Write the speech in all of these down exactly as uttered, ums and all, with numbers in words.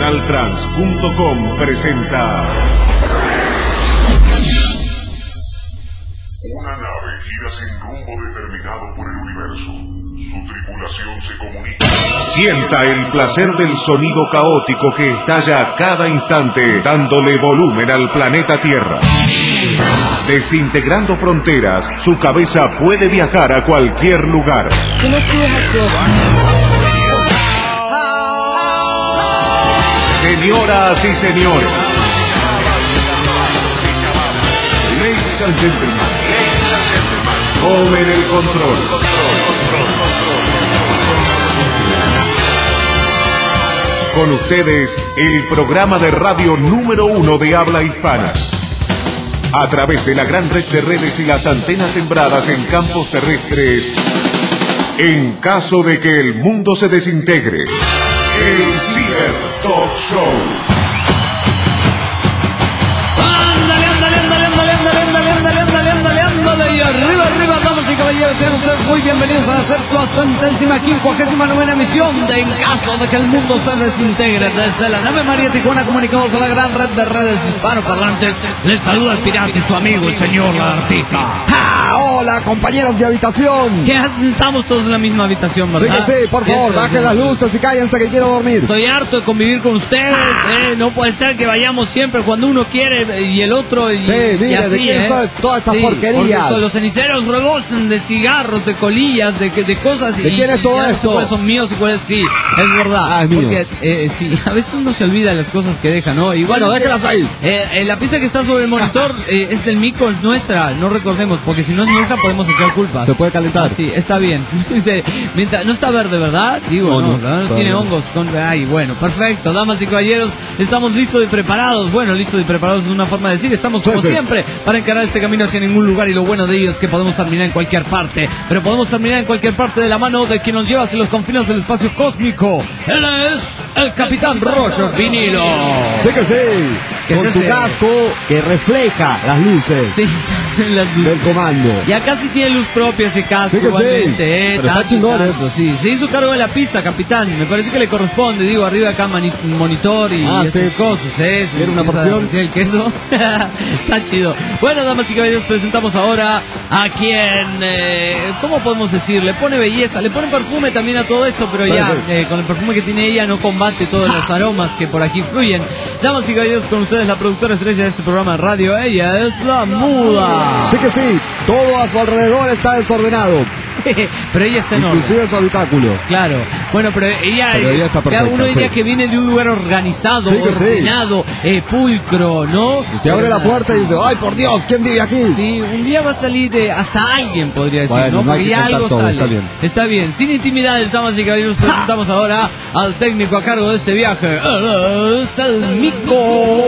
nacionaltrans punto com presenta. Una nave gira sin rumbo determinado por el universo. Su tripulación se comunica. Sienta el placer del sonido caótico que estalla a cada instante, dándole volumen al planeta Tierra. Desintegrando fronteras, su cabeza puede viajar a cualquier lugar. Señoras y señores, ladies and gentlemen, tomen el control. Con ustedes, el programa de radio número uno de habla hispana. A través de la gran red de redes y las antenas sembradas en campos terrestres, en caso de que el mundo se desintegre, el Ciber Talk Show. Ándale, ándale, ándale, ándale, ándale, ándale, ándale, ándale, ándale, ándale, y arriba, arriba, damas y caballeros, sean ustedes muy bienvenidos a la centésima quincuagésima novena emisión de En caso de que el mundo se desintegre. Desde la nave María Tijuana comunicamos a la gran red de redes hispanoparlantes. Les saluda el pirata y su amigo, el señor Lagartija. ¡Ja! Hola, compañeros de habitación. ¿Qué haces? Estamos todos en la misma habitación, ¿verdad? Sí, que sí, por favor, bajen las luces y cállense que quiero dormir. Estoy harto de convivir con ustedes, eh, no puede ser que vayamos siempre cuando uno quiere y el otro y, sí, mire, y así, ¿de quién eh? son todas estas sí, porquerías? Porque los ceniceros rebosan de cigarros, de colillas, de, de cosas. ¿De y, quién es y todo ya no sé esto? cuáles son míos y cuáles sí, es verdad. Ah, es mío. Porque eh, sí, a veces uno se olvida de las cosas que deja, ¿no? Igual, bueno, déjelas ahí. Eh, eh, la pieza que está sobre el monitor eh, es del Mico, es nuestra, no recordemos, porque si no es nuestra podemos echar culpas. Se puede calentar. Ah, sí, está bien. Mientras, no está verde, ¿verdad? Digo, no, no, no, no, no tiene no. hongos. Con, ay, bueno, perfecto. Damas y caballeros, estamos listos y preparados. Bueno, listos y preparados es una forma de decir. Estamos como sí, sí. siempre para encarar este camino hacia ningún lugar, y lo bueno de ello es que podemos terminar en cualquier parte. Pero podemos terminar en cualquier parte de la mano de quien nos lleva hacia los confines del espacio cósmico. Él es el Capitán Roger Vinilo. Sí que sí. ¿Qué Con es su ese? casco que refleja las luces Sí, las luces. del comando. Ya casi tiene luz propia ese casco, Sí que sí. igualmente, eh, Pero está tanto y chingón, tanto, eh. sí. Se hizo cargo de la pizza, capitán. Me parece que le corresponde, digo, arriba acá mani- monitor y Ah, esas sí. cosas, ¿eh? Sí, ¿Quiere una esa- porción? ¿El queso? Está chido. Bueno, damas y caballeros, presentamos ahora a quien, eh, ¿cómo podemos decir? Le pone belleza, le pone perfume también a todo esto, pero Sí, ya, sí. eh, con el perfume que tiene ella no combate todos los aromas que por aquí fluyen. Damas y caballeros, con ustedes la productora estrella de este programa de radio, ella es la Muda. Sí que sí. Todo a su alrededor está desordenado. Pero ella está en orden. Inclusive su habitáculo. Claro, bueno, pero ella, Pero ella está cada perfecta, uno diría sí. que viene de un lugar organizado, Sí que sí. ordenado, eh, pulcro, ¿no? Usted abre la puerta y dice, ¡ay, por Dios! ¿Quién vive aquí? Sí, un día va a salir eh, hasta alguien, podría decir, Bueno, ¿no? no hay Porque que ya contar algo todo, sale. está bien. Está bien. Sin intimidades, damas y caballeros, presentamos ahora al técnico a cargo de este viaje. Él es el Mico.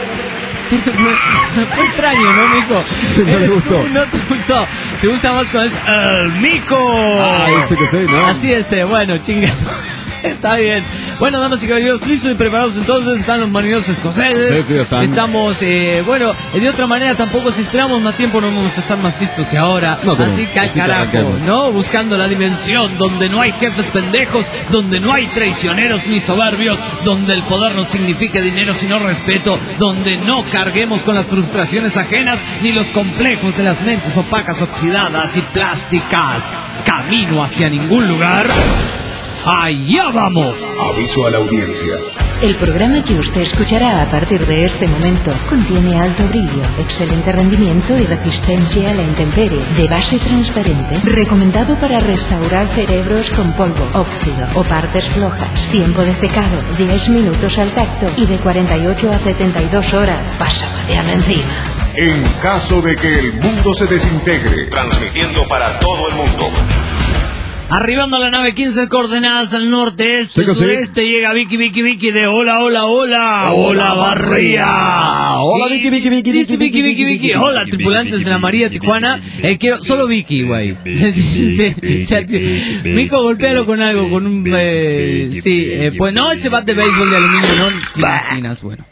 Sí, fue, fue extraño, ¿no, Mico? Sí, no le gustó. No te gustó. Te gusta más cuando es el Mico. Ay, sí que sí, ¿no? Así es, eh, bueno, chingas. Está bien. Bueno, damas y caballeros, listos y preparados entonces. Están los marineros escoceses. Sí, sí, están. Estamos, eh, bueno, de otra manera tampoco, si esperamos más tiempo no vamos a estar más listos que ahora. No, pero así que al así que carajo, arranquemos. ¿no? Buscando la dimensión donde no hay jefes pendejos, donde no hay traicioneros ni soberbios, donde el poder no signifique dinero sino respeto, donde no carguemos con las frustraciones ajenas ni los complejos de las mentes opacas, oxidadas y plásticas. Camino hacia ningún lugar. ¡Allá vamos! Aviso a la audiencia. El programa que usted escuchará a partir de este momento contiene alto brillo, excelente rendimiento y resistencia a la intemperie, de base transparente, recomendado para restaurar cerebros con polvo, óxido o partes flojas. Tiempo de secado, diez minutos al tacto y de cuarenta y ocho a setenta y dos horas. Pasa mañana encima. En caso de que el mundo se desintegre, transmitiendo para todo el mundo. Arribando a la nave quince coordenadas al norte, este, Sí que sí. sureste, llega Vicky, Vicky, Vicky de hola, hola, hola, hola, Barría. Hola, Vicky, Vicky, Vicky, Dice Vicky, Vicky, Vicky, Vicky, hola, tripulantes de la María Tijuana. Eh, quiero, solo Vicky, güey. Sí, sí, sí. Mico, golpéalo con algo, con un, eh, sí, eh, pues no, ese bat de béisbol de aluminio, no, te imaginas, bueno.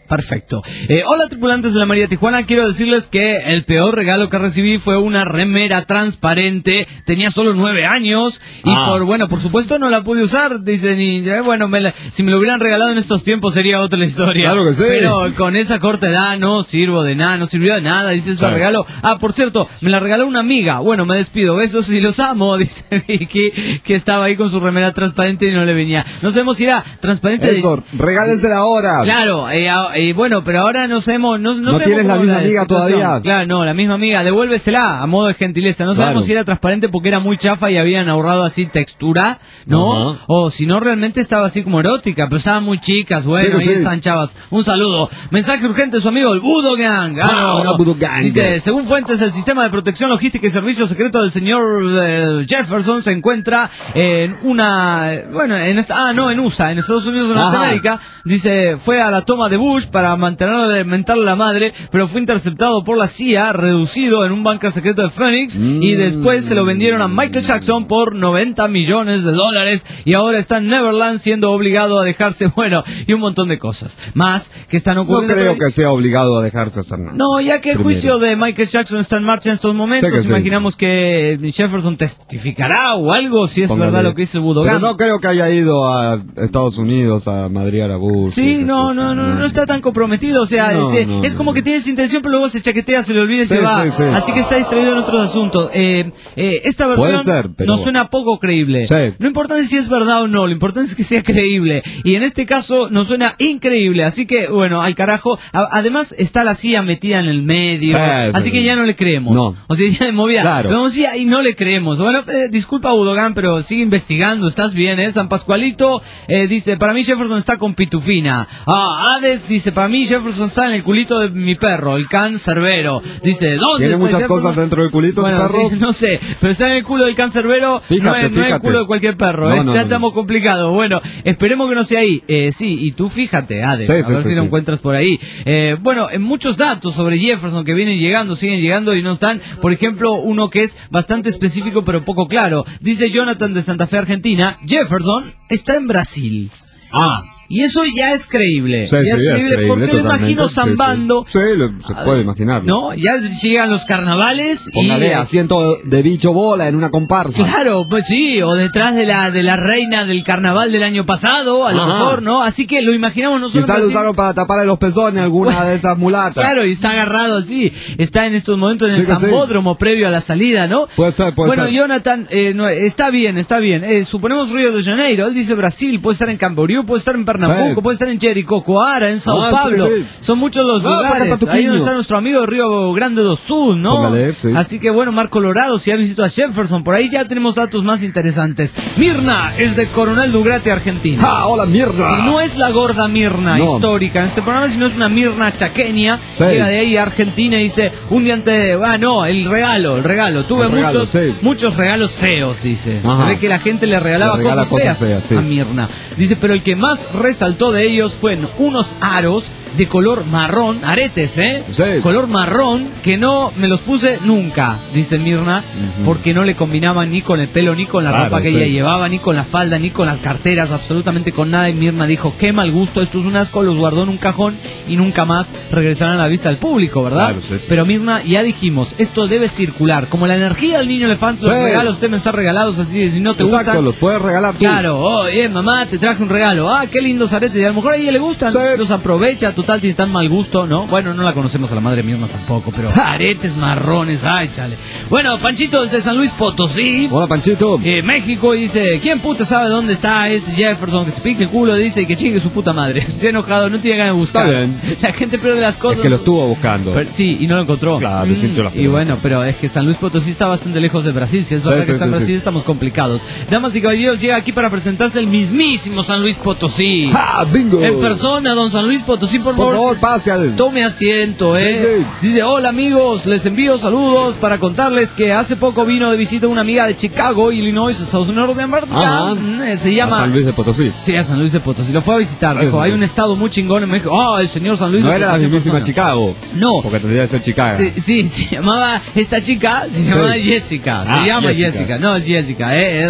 Perfecto. Eh, hola tripulantes de la María Tijuana, quiero decirles que el peor regalo que recibí fue una remera transparente. Tenía solo nueve años y Ah. por bueno, por supuesto no la pude usar. Dicen, y eh, bueno, me la- si me lo hubieran regalado en estos tiempos sería otra la historia. Claro que sí. Pero con esa corta edad no sirvo de nada, no sirvió de nada. Dice, ese Sí. regalo. Ah, por cierto, me la regaló una amiga. Bueno, me despido. Besos y los amo. Dice Vicky, que estaba ahí con su remera transparente y no le venía. No sabemos si era transparente. de- Eso, regálensela ahora. Claro, eh, a- eh, bueno, pero ahora no sabemos... No, no, ¿No sabemos tienes la cómo misma amiga situación. todavía? Claro, no, la misma amiga, devuélvesela a modo de gentileza. No sabemos Claro. si era transparente porque era muy chafa y habían ahorrado así textura, ¿no? Ajá. O si no, realmente estaba así como erótica, pero estaban muy chicas, bueno, Sí, ahí sí. están chavas. Un saludo. Mensaje urgente de su amigo, el Budo Gang. Ah, Ah, no, hola, no. Budo Gang. Dice, según fuentes del Sistema de Protección Logística y Servicio Secreto del señor eh, Jefferson, se encuentra en una... Bueno, en esta... Ah, no, en U S A, en Estados Unidos de Ajá. Norteamérica. Dice, fue a la toma de Bush para mantenerle, mentarle la madre, pero fue interceptado por la C I A, reducido en un búnker secreto de Phoenix, y después se lo vendieron a Michael Jackson por noventa millones de dólares, y ahora está en Neverland siendo obligado a dejarse, bueno, y un montón de cosas más que están No ocurriendo. creo por ahí. que sea obligado a dejarse hacer nada. No, ya que el Primero. juicio de Michael Jackson está en marcha en estos momentos, Sé que sí. imaginamos que Jefferson testificará o algo, si es Póngale. verdad lo que dice el Budogan. Pero no creo que haya ido a Estados Unidos a madrear a Bush. Sí, no, no, no, no está tan comprometido, o sea, No, es, no, es no. como que tienes intención, pero luego se chaquetea, se le olvida y Sí, se va. sí, sí. Así que está distraído en otros asuntos. Eh, eh, esta Puede versión ser, pero- nos suena poco creíble. Sí. No importa si es verdad o no, lo importante es que sea creíble. Y en este caso nos suena increíble, así que, bueno, al carajo. A- además está la C I A metida en el medio, Sí, así sí, que sí. ya no le creemos. No. O sea, ya de movida. Claro. Vamos a y no le creemos. Bueno, eh, disculpa Budogan, pero sigue investigando, estás bien, ¿eh? San Pascualito eh, dice, para mí Jefferson está con Pitufina. Ah, Hades dice, para mí Jefferson está en el culito de mi perro, el can Cerbero. Dice, ¿dónde ¿Tiene está muchas Jefferson? cosas dentro del culito del Bueno, perro? sí, no sé, pero está en el culo del can Cerbero, Fíjate, no, es, no es el fíjate. culo de cualquier perro, No, ¿eh? no, ya no, estamos complicados. Bueno, esperemos que no sea ahí. Eh, sí, y tú fíjate, Hades, Sí, a sí, ver sí, si lo sí. encuentras por ahí. Eh, bueno, en muchos datos sobre Jefferson que vienen llegando, siguen llegando y no están. Por ejemplo, uno que es bastante específico pero poco claro. Dice Jonathan de Santa Fe, Argentina, Jefferson está en Brasil. Ah. Y eso ya es creíble. Sí, ya sí, es es creíble creíble porque lo totalmente, imagino sí, zambando. Sí, Sí, lo- se puede imaginar. ¿No? Ya llegan los carnavales y... Póngale asiento de bicho bola en una comparsa. Claro, pues sí, o detrás de la de la reina del carnaval del año pasado, a lo Ajá. mejor, ¿no? Así que lo imaginamos nosotros. Quizás lo así. usaron para taparle los pezones a alguna Bueno, de esas mulatas. Claro, y está agarrado así, está en estos momentos en Sí el que sí. Zambódromo previo a la salida, ¿no? Puede ser, puede bueno, ser. Jonathan, eh, no, está bien, está bien. Eh, suponemos Río de Janeiro, él dice Brasil, puede estar en Camboriú, puede estar en Pernambuco, Sí. puede estar en Jericoacoara, en Sao Ah, sí, Paulo. sí. Son muchos los No, para lugares. Patuquiño. Ahí donde está nuestro amigo de Río Grande do Sul, ¿no? Póngale, sí. Así que bueno, Mar Colorado, si ha visitado a Jefferson, por ahí ya tenemos datos más interesantes. Mirna es de Coronel Dugrate, Argentina. ¡Ah, hola, mierda! Si no es la gorda Mirna No. histórica en este programa, sino es una Mirna chaqueña, Sí. llega de ahí a Argentina y dice, un día antes, ah no, el regalo, el regalo, tuve El regalo, muchos, sí. muchos regalos feos, dice. Ajá. Se ve que la gente le regalaba Le regala cosas, cosas feas, feas, sí. a Mirna. Dice, pero el que más resaltó de ellos fueron unos aros de color marrón, aretes, ¿eh? Sí. Color marrón, que no me los puse nunca, dice Mirna, Ujú. porque no le combinaban ni con el pelo, ni con la Claro, ropa que sí. ella llevaba, ni con la falda, ni con las carteras, absolutamente con nada. Y Mirna dijo, qué mal gusto, esto es un asco, los guardó en un cajón y nunca más regresarán a la vista del público, ¿verdad? Claro, sí, sí. Pero Mirna, ya dijimos, esto debe circular, como la energía del niño elefante, los Sí. regalos deben estar regalados así, si no te Exacto, gustan. los puedes regalar tú. Claro, oye, mamá, te traje un regalo. Ah, qué lindos aretes. Y a lo mejor a ella le gustan. Sí. Los aprovecha, total, tiene tan mal gusto, ¿no? Bueno, no la conocemos a la madre Mirna tampoco, pero aretes marrones, ay, chale. Bueno, Panchito desde San Luis Potosí. Hola, Panchito. Eh, México dice, ¿quién puta sabe dónde está ese Jefferson? Que se pique el culo, dice, y que chingue su puta madre. Se ha enojado, no tiene ganas de buscar. Está bien. La gente pierde las cosas. Es que lo estuvo buscando. Pero- sí, y no lo encontró. Claro, Mm, sintió la y pelota. bueno, pero es que San Luis Potosí está bastante lejos de Brasil. Si es Sí, verdad sí, que está en sí, Brasil, sí. estamos complicados. Damas y caballeros, llega aquí para presentarse el mismísimo San Luis Potosí. ¡Ah, bingo! En persona, don San Luis Potosí, por, Por favor, pase al... Tome asiento, eh. Sí, sí. Dice, hola amigos, les envío saludos para contarles que hace poco vino de visita una amiga de Chicago, Illinois, Estados Unidos de América. Ajá. Mm, eh, Se llama... A San Luis de Potosí. Sí, a San Luis de Potosí. Lo fue a visitar. Eso Dijo, sí. hay un estado muy chingón en México. Ah, el señor San Luis No de era la Potosí. en mismísima persona. Chicago. No. Porque tendría que ser Chicago. Sí, sí, se llamaba, esta chica se llamaba Sí. Jessica, se Ah, llama Jessica. Jessica. no es Jessica, eh, es la,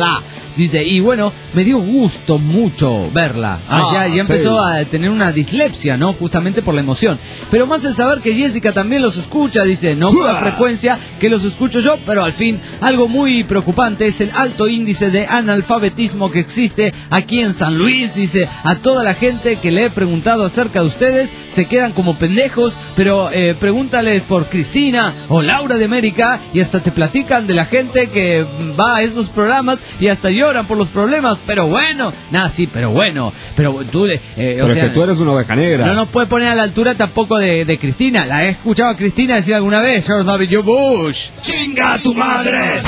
Dice, y bueno, me dio gusto mucho verla. Ah, Ah, ya, ya empezó sí. a tener una dislexia, ¿no? Justamente por la emoción. Pero más el saber que Jessica también los escucha, dice, no con la frecuencia que los escucho yo, pero al fin, algo muy preocupante es el alto índice de analfabetismo que existe aquí en San Luis. Dice, a toda la gente que le he preguntado acerca de ustedes, se quedan como pendejos, pero eh, pregúntales por Cristina o Laura de América y hasta te platican de la gente que va a esos programas y hasta lloran por los problemas. Pero bueno, nada, sí, pero bueno, pero tú, eh, Pero o es sea, que tú eres una oveja negra. no nos puede poner a la altura tampoco de, de Cristina. La he escuchado a Cristina decir alguna vez, George W. Bush, ¡chinga a tu madre!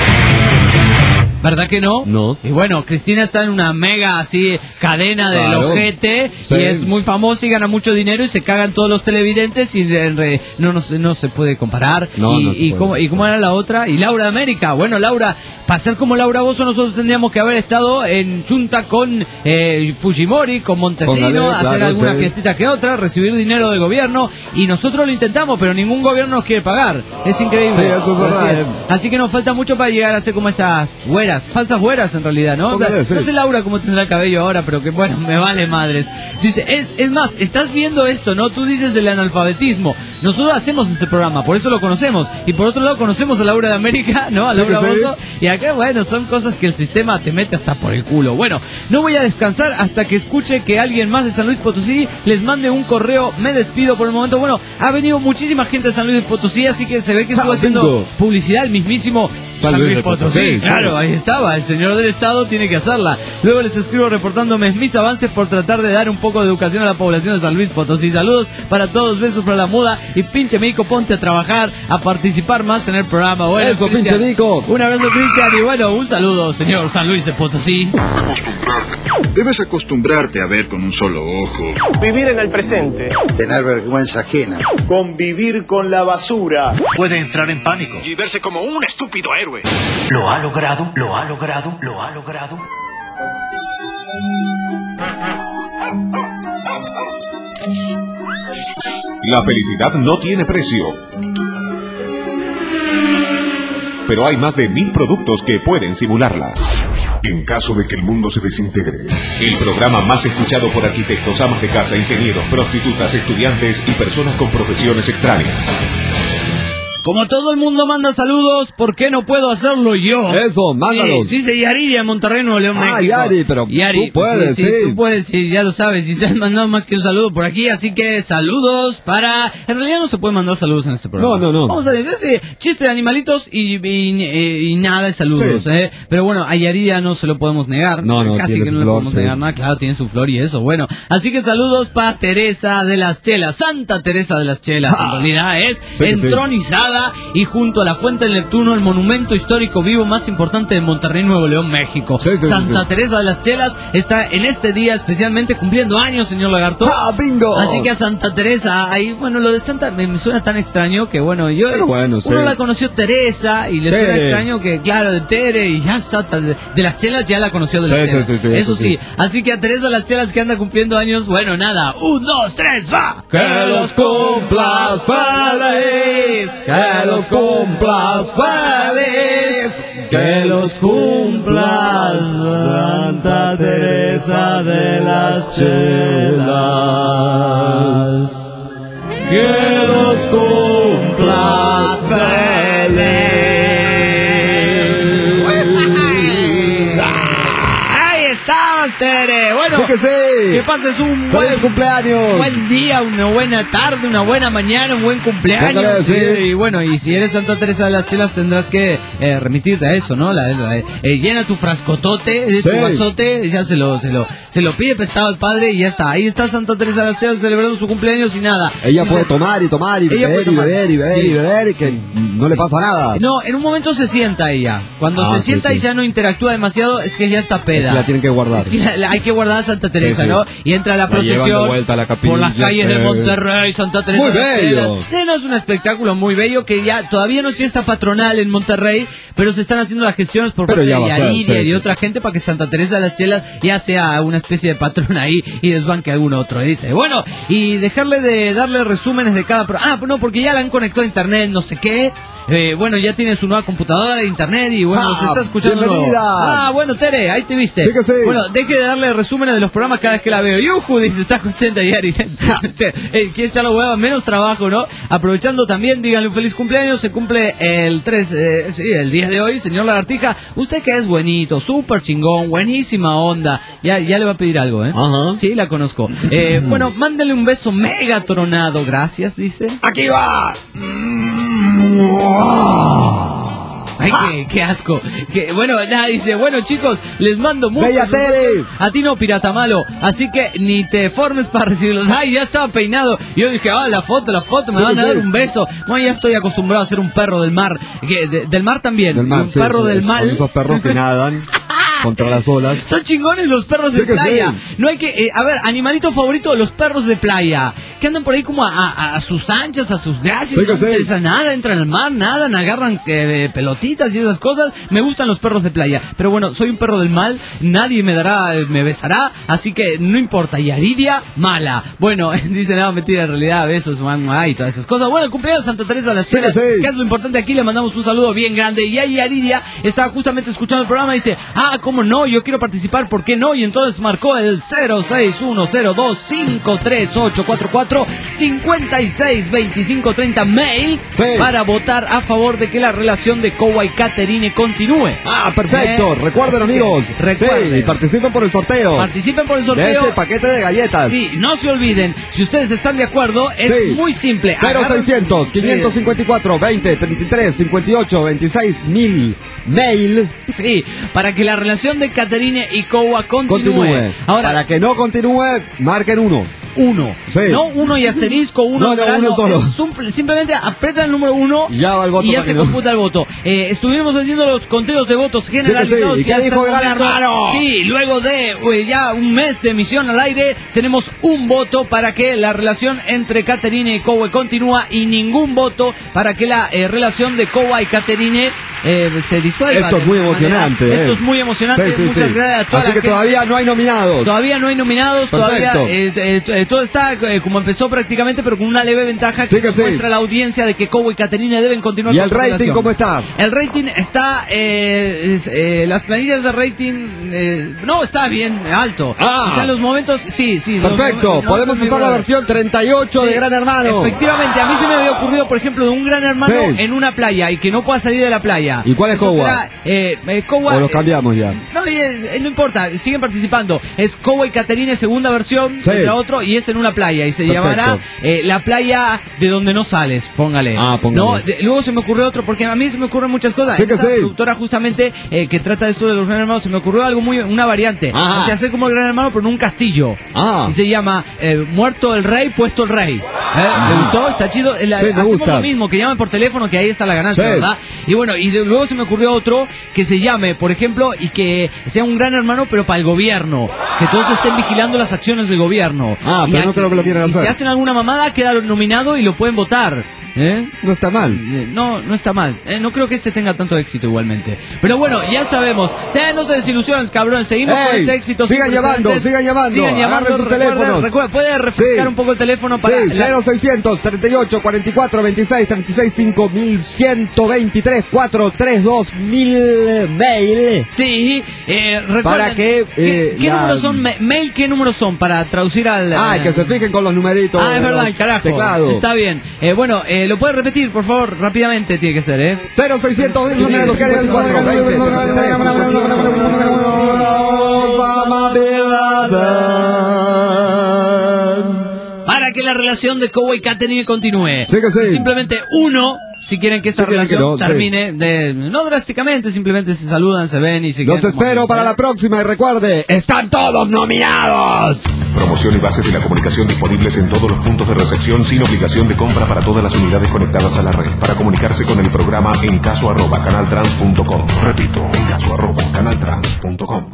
¿Verdad que no? No. Y bueno, Cristina está en una mega así cadena del Claro. ojete Sí. y es muy famosa y gana mucho dinero y se cagan todos los televidentes y en re- no, no, se- no se puede comparar. No, y, no se y puede. cómo, ¿Y cómo era la otra? Y Laura de América. Bueno, Laura, para ser como Laura Bozzo nosotros tendríamos que haber estado en junta con eh, Fujimori, con Montesino, Con Ale, hacer claro, alguna sí. fiestita que otra, recibir dinero del gobierno y nosotros lo intentamos, pero ningún gobierno nos quiere pagar. Es increíble. Sí, eso es verdad, Así, eh. Así que nos falta mucho para llegar a ser como esas güeras, falsas güeras en realidad, ¿no? Póngale, sí. No sé Laura cómo tendrá el cabello ahora, pero que bueno, me vale madres. Dice, es, es más, estás viendo esto, ¿no? Tú dices del analfabetismo. Nosotros hacemos este programa, por eso lo conocemos. Y por otro lado conocemos a Laura de América, ¿no? A Sí, Laura que sí. Bozzo. Y acá, bueno, son cosas que el sistema te mete hasta por el culo. Bueno, no voy a descansar hasta que escuche que alguien más de San Luis Potosí les mande un correo. Me despido por el momento. Bueno, ha venido muchísima gente de San Luis Potosí, así que se ve que estuvo Ah, haciendo bingo. publicidad el mismísimo San Luis Potosí. sí. Claro, ahí estaba, el señor del Estado tiene que hacerla. Luego les escribo reportándome mis avances por tratar de dar un poco de educación a la población de San Luis Potosí. Saludos para todos, besos para la moda y pinche Mico, ponte a trabajar, a participar más en el programa. Bueno, Eso, Cristian, pinche Mico. un abrazo, Cristian, y bueno, un saludo, señor San Luis de Potosí. Debes acostumbrarte a ver con un solo ojo. Vivir en el presente. Tener vergüenza ajena. Convivir con la basura. Puede entrar en pánico. Y verse como un estúpido héroe. Lo ha logrado, lo ha logrado, lo ha logrado. La felicidad no tiene precio. Pero hay más de mil productos que pueden simularla. En caso de que el mundo se desintegre, el programa más escuchado por arquitectos, amas de casa, ingenieros, prostitutas, estudiantes y personas con profesiones extrañas. Como todo el mundo manda saludos, ¿por qué no puedo hacerlo yo? Eso, mándalos. Sí, dice Yari de Monterrey, Nuevo León, Ah, México. Yari, pero tú puedes, sí, sí. Tú puedes, sí, ya lo sabes. Y se han mandado más que un saludo por aquí, así que saludos para... En realidad no se puede mandar saludos en este programa. No, no, no. Vamos a decir, sí, chiste de animalitos y, y, y- y nada de saludos, Sí. ¿eh? Pero bueno, a Yari ya no se lo podemos negar. No, no, Casi tiene que su no le flor, podemos sí. negar nada. Claro, tiene su flor y eso, bueno. Así que saludos para Teresa de las Chelas, Santa Teresa de las Chelas, en realidad es Sí, que sí. entronizada y junto a la Fuente del Neptuno, el monumento histórico vivo más importante de Monterrey, Nuevo León, México. Sí, sí, Santa sí. Teresa de las Chelas está en este día especialmente cumpliendo años, señor Lagarto. ¡Ah, bingo! Así que a Santa Teresa, ahí, bueno, lo de Santa me, me suena tan extraño que, bueno, yo, Pero bueno, sí. uno la conoció Teresa y le suena Tere. extraño que, claro, de Tere y ya está, de, de las Chelas ya la conoció de Sí, las sí, Chelas. sí, sí, eso eso sí. sí. Así que a Teresa de las Chelas que anda cumpliendo años, bueno, nada, un, dos, tres, va. Que los cumplas feliz, que los cumplas feliz, que los cumplas Santa Teresa de las Chelas, que los cumplas feliz. Ahí estás, Tere. Bueno, Sí que sí. que pases un buen ¡Feliz cumpleaños! buen día, una buena tarde, una buena mañana, un buen cumpleaños. Póngale, sí. Eh, Y bueno, y si eres Santa Teresa de las Chelas tendrás que eh, remitirte a eso, ¿no? La, la- eh, llena tu frascotote, eh, tu Sí. vasote, ya se lo, se lo, se lo pide prestado al padre y ya está. Ahí está Santa Teresa de las Chelas celebrando su cumpleaños y nada. Ella Y puede se- tomar y tomar y Ella beber puede y tomar. beber y beber Sí. y beber y que no le pasa nada. No, en un momento se sienta ella. Cuando Ah, se sí, sienta sí. y ya no interactúa demasiado, es que ya está peda. La tienen que guardar. Es que la, la- hay que guardar a Santa Teresa, Sí, sí. ¿no? Y entra la La llevan de procesión vuelta a la capilla, por las calles de sí. Monterrey, Santa Teresa. Muy de las bello. Chelas. Sí, no, es un espectáculo muy bello que ya todavía no es fiesta patronal en Monterrey, pero se están haciendo las gestiones por Pero parte ya de va a ser, Yaridia sí, y de sí. otra gente para que Santa Teresa de las Chelas ya sea una especie de patrón ahí y desbanque a algún otro. Dice, bueno, y dejarle de darle resúmenes de cada pro- Ah, no, porque ya la han conectado a internet, no sé qué. eh, bueno, ya tiene su nueva computadora, internet y bueno, Ah, se está escuchando. bienvenida. Ah, bueno, Tere, ahí te viste. Sí que sí. Bueno, deje de darle resúmenes de los programas cada vez que la veo. Yuju, dice, está contenta Yari. eh, Quiere echar la hueva, menos trabajo, ¿no? Aprovechando también, díganle un feliz cumpleaños. Se cumple el tres, eh, sí, el día de hoy, señor Lagartija. Usted que es buenito, súper chingón, buenísima onda. Ya, ya le va a pedir algo, ¿eh? Ajá. Sí, la conozco. Eh, bueno, mándale un beso mega tronado, gracias, dice. ¡Aquí va! Ay, qué, qué asco. Que, bueno, nada, dice, bueno chicos, les mando mucho. Bella Tere. A ti no, pirata malo. Así que ni te formes para recibirlos. Ay, ya estaba peinado. Yo dije, ah, la foto, la foto, me Sí, van a sí. dar un beso. Bueno, ya estoy acostumbrado a ser un perro del mar. Que, de- del mar también. Del mar, un sí, perro sí, del son mal. esos perros que nadan contra las olas. Son chingones los perros Sí de que playa. sí. No hay que. Eh, a ver, animalito favorito, los perros de playa. Que andan por ahí como a, a- a sus anchas, a sus gracias. Sí que no sí. interesa nada, entran al mar, nadan, agarran eh, pelotitas y esas cosas. Me gustan los perros de playa. Pero bueno, soy un perro del mal. Nadie me dará, eh, me besará. Así que no importa. Y Aridia, mala. Bueno, dice nada, mentira, en realidad, besos, mamá y todas esas cosas. Bueno, el cumpleaños de Santa Teresa de las Sí que Chelas. sí. Que es lo importante aquí. Le mandamos un saludo bien grande. Y ahí Aridia estaba justamente escuchando el programa y dice, ah, ¿cómo no? Yo quiero participar, ¿por qué no? Y entonces marcó el cero seis uno cero dos cinco tres ocho cuatro cuatro cinco seis dos cinco tres cero mail Sí. para votar a favor de que la relación de Kowa y Caterine continúe. Ah, perfecto. Eh, Recuerden, así que, amigos. recuerden. Sí, y participen por el sorteo. Participen por el De sorteo. este paquete de galletas. Sí, no se olviden, si ustedes están de acuerdo, es Sí. muy simple. cero Agarran- seiscientos, quinientos cincuenta y cuatro, veinte, treinta y tres, cincuenta y ocho, veintiséis mil. Mail. Sí, para que la relación de Caterine y Kowa continúe. Continúe. Ahora, Para que no continúe, marquen uno. uno. Sí. No uno y asterisco, uno No, no, verano, uno solo. es un- simplemente aprieta el número uno Y ya va el voto y ya para se que no. computa el voto. Eh, estuvimos haciendo los conteos de votos generalizados. sí. ¿Y que qué hasta dijo el Gran momento- Hermano? Sí, luego de eh, ya un mes de emisión al aire, tenemos un voto para que la relación entre Caterine y Kowa continúa y ningún voto para que la eh, relación de Kowa y Caterine eh, se disuelva. Esto es de muy alguna emocionante. manera. eh. Esto es muy emocionante. Sí, sí, Muchas sí. gracias a toda Así la que gente. todavía no hay nominados. Todavía no hay nominados, Perfecto. todavía eh, eh, eh, todo está eh, como empezó prácticamente, pero con una leve ventaja Sí que, que sí. muestra la audiencia de que Kowa y Caterine deben continuar ¿Y con el su rating relación. cómo está? El rating está, eh, es, eh, las planillas de rating, eh, no, está bien alto. Ah. O sea, en los momentos, sí, sí. los Perfecto. momentos- Podemos no, usar la versión treinta y ocho Sí, de Gran Hermano. Efectivamente, a mí se me había ocurrido, por ejemplo, de un Gran Hermano Sí. en una playa y que no pueda salir de la playa. ¿Y cuál es Eso Kowa? será, eh, eh, Kowa, O lo eh, cambiamos ya. no, y es- eh, no importa, siguen participando. Es Kowa y Caterine, segunda versión, Sí. contra otro, y es en una playa. Y se Perfecto. llamará eh, la playa de donde no sales, póngale. Ah, póngale. No, de- luego se me ocurrió otro, porque a mí se me ocurren muchas cosas. Sí que Esta sí. productora justamente eh, que trata de esto de los Gran Hermanos, se me ocurrió algo muy, una variante. Ajá. O sea, hacer como el Gran Hermano, pero en un castillo. Ah. Y se llama eh, Muerto el Rey, Puesto el Rey. ¿Eh? ¿Le gustó? Está chido. Eh, la- Sí, me hacemos gusta. lo mismo, que llamen por teléfono, que ahí está la ganancia, Sí. ¿verdad? Y bueno, y de- luego se me ocurrió otro que se llame, por ejemplo, y que sea un Gran Hermano, pero para el gobierno. Que todos estén vigilando las acciones del gobierno. Ah, Y pero no aquí- creo que lo quieran y hacer. si hacen alguna mamada, queda nominado y lo pueden votar. ¿Eh? No está mal. Eh, No, no está mal. Eh, no creo que este tenga tanto éxito igualmente. Pero bueno, ya sabemos. Eh, no se desilusionen, cabrón. Seguimos Ey, con este éxito. sigan siempre llamando, presentes. sigan llamando. Sigan llamando. Agarren sus Recuerden- teléfonos. recuerden, puede refrescar Sí. un poco el teléfono para Sí, la- cero seiscientos, treinta y ocho, cuarenta y cuatro, veintiséis, treinta y seis, cinco mil ciento veintitrés, cuatrocientos treinta y dos mil mail. Sí, eh, recuerden, Para que, ¿qué, eh, qué la- números son? Ma- Mail, ¿qué números son? Para traducir al... Ah, eh, que se fijen con los numeritos. Ah, es de verdad, los el carajo. teclados. Está bien. Eh, bueno, eh, lo puedes repetir, por favor, rápidamente tiene que ser, ¿eh? cero seiscientos, números que eran cuatro, veinte, Para que la relación de Kowa y Caterine continúe. Sí que sí. Simplemente uno, si quieren que esta Si quieren que relación no, sí. termine, de, no drásticamente, simplemente se saludan, se ven y se Los quedan como espero amigos, para ¿eh? la próxima y recuerde, están todos nominados. Promoción y bases de la comunicación disponibles en todos los puntos de recepción sin obligación de compra para todas las unidades conectadas a la red. Para comunicarse con el programa en caso arroba canaltrans punto com. Repito, en caso arroba canaltrans punto com.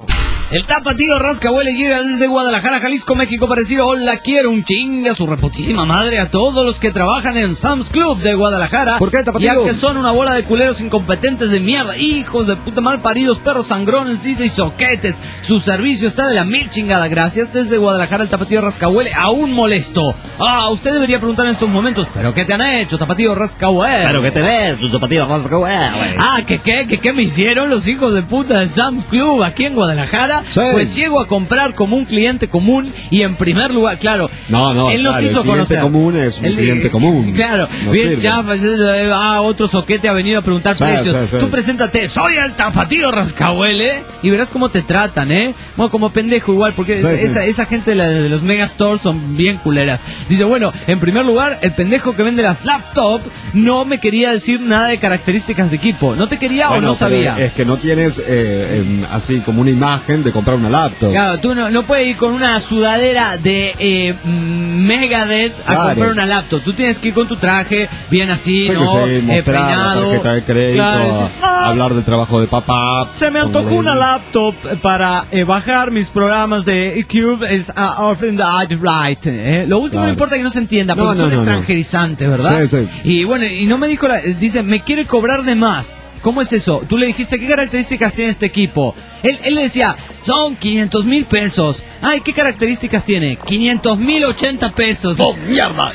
El tapatío Rascahuele llega desde Guadalajara, Jalisco, México para decir hola, quiero un chinga, su reputísima madre a todos los que trabajan en Sam's Club de Guadalajara. ¿Por qué, tapatío? Ya que son una bola de culeros incompetentes de mierda, hijos de puta mal paridos, perros sangrones, dice, y soquetes. Su servicio está de la mil chingada. Gracias desde Guadalajara, el tapatío Rascahuele, aún molesto. Ah, usted debería preguntar en estos momentos, ¿pero qué te han hecho, tapatío Rascahuele? ¿Pero qué te ves, tu tapatío Rascahuele? Ah, ¿qué qué? ¿Qué qué me hicieron los hijos de puta de Sam's Club aquí en Guadalajara? Sí. Pues llego a comprar como un cliente común y en primer lugar, claro, No, no, él nos claro, hizo el cliente conocer. común es un El- cliente común. Claro, No bien, sirve. ya, pues, eh, ah, otro soquete ha venido a preguntar Sí, precios. sí, sí. Tú preséntate, soy el tapatío Rascahuele, y verás cómo te tratan, ¿eh? Bueno, como pendejo igual, porque Sí, es- sí. esa, esa gente de, la- de los megastores son bien culeras. Dice, bueno, en primer lugar, el pendejo que vende las laptops no me quería decir nada de características de equipo. ¿No te quería Bueno, o no pero sabía? Es que no tienes eh, em, así como una imagen de comprar una laptop. Claro, tú no, no puedes ir con una sudadera de eh, mm, Megadeth a Claro. comprar una laptop. Tú tienes que ir con tu traje, bien así, Sí, ¿no? que sí, Eh, mostrar la peinado. tarjeta de crédito, Claro, decir, "Ah, hablar del trabajo de papá. se me antojó Póngale- una laptop para eh, bajar mis programas de Cube. Es uh, Orphan the Right. ¿eh? Lo último Claro. no importa que no se entienda, No, porque no, son no, no. extranjerizantes, ¿verdad? Sí, sí. Y bueno, y no me dijo, la, dice, me quiere cobrar de más. ¿Cómo es eso? Tú le dijiste, ¿qué características tiene este equipo? Él, él le decía, son quinientos mil pesos. Ay, ¿qué características tiene? quinientos mil ochenta pesos. ¡Oh, mierda!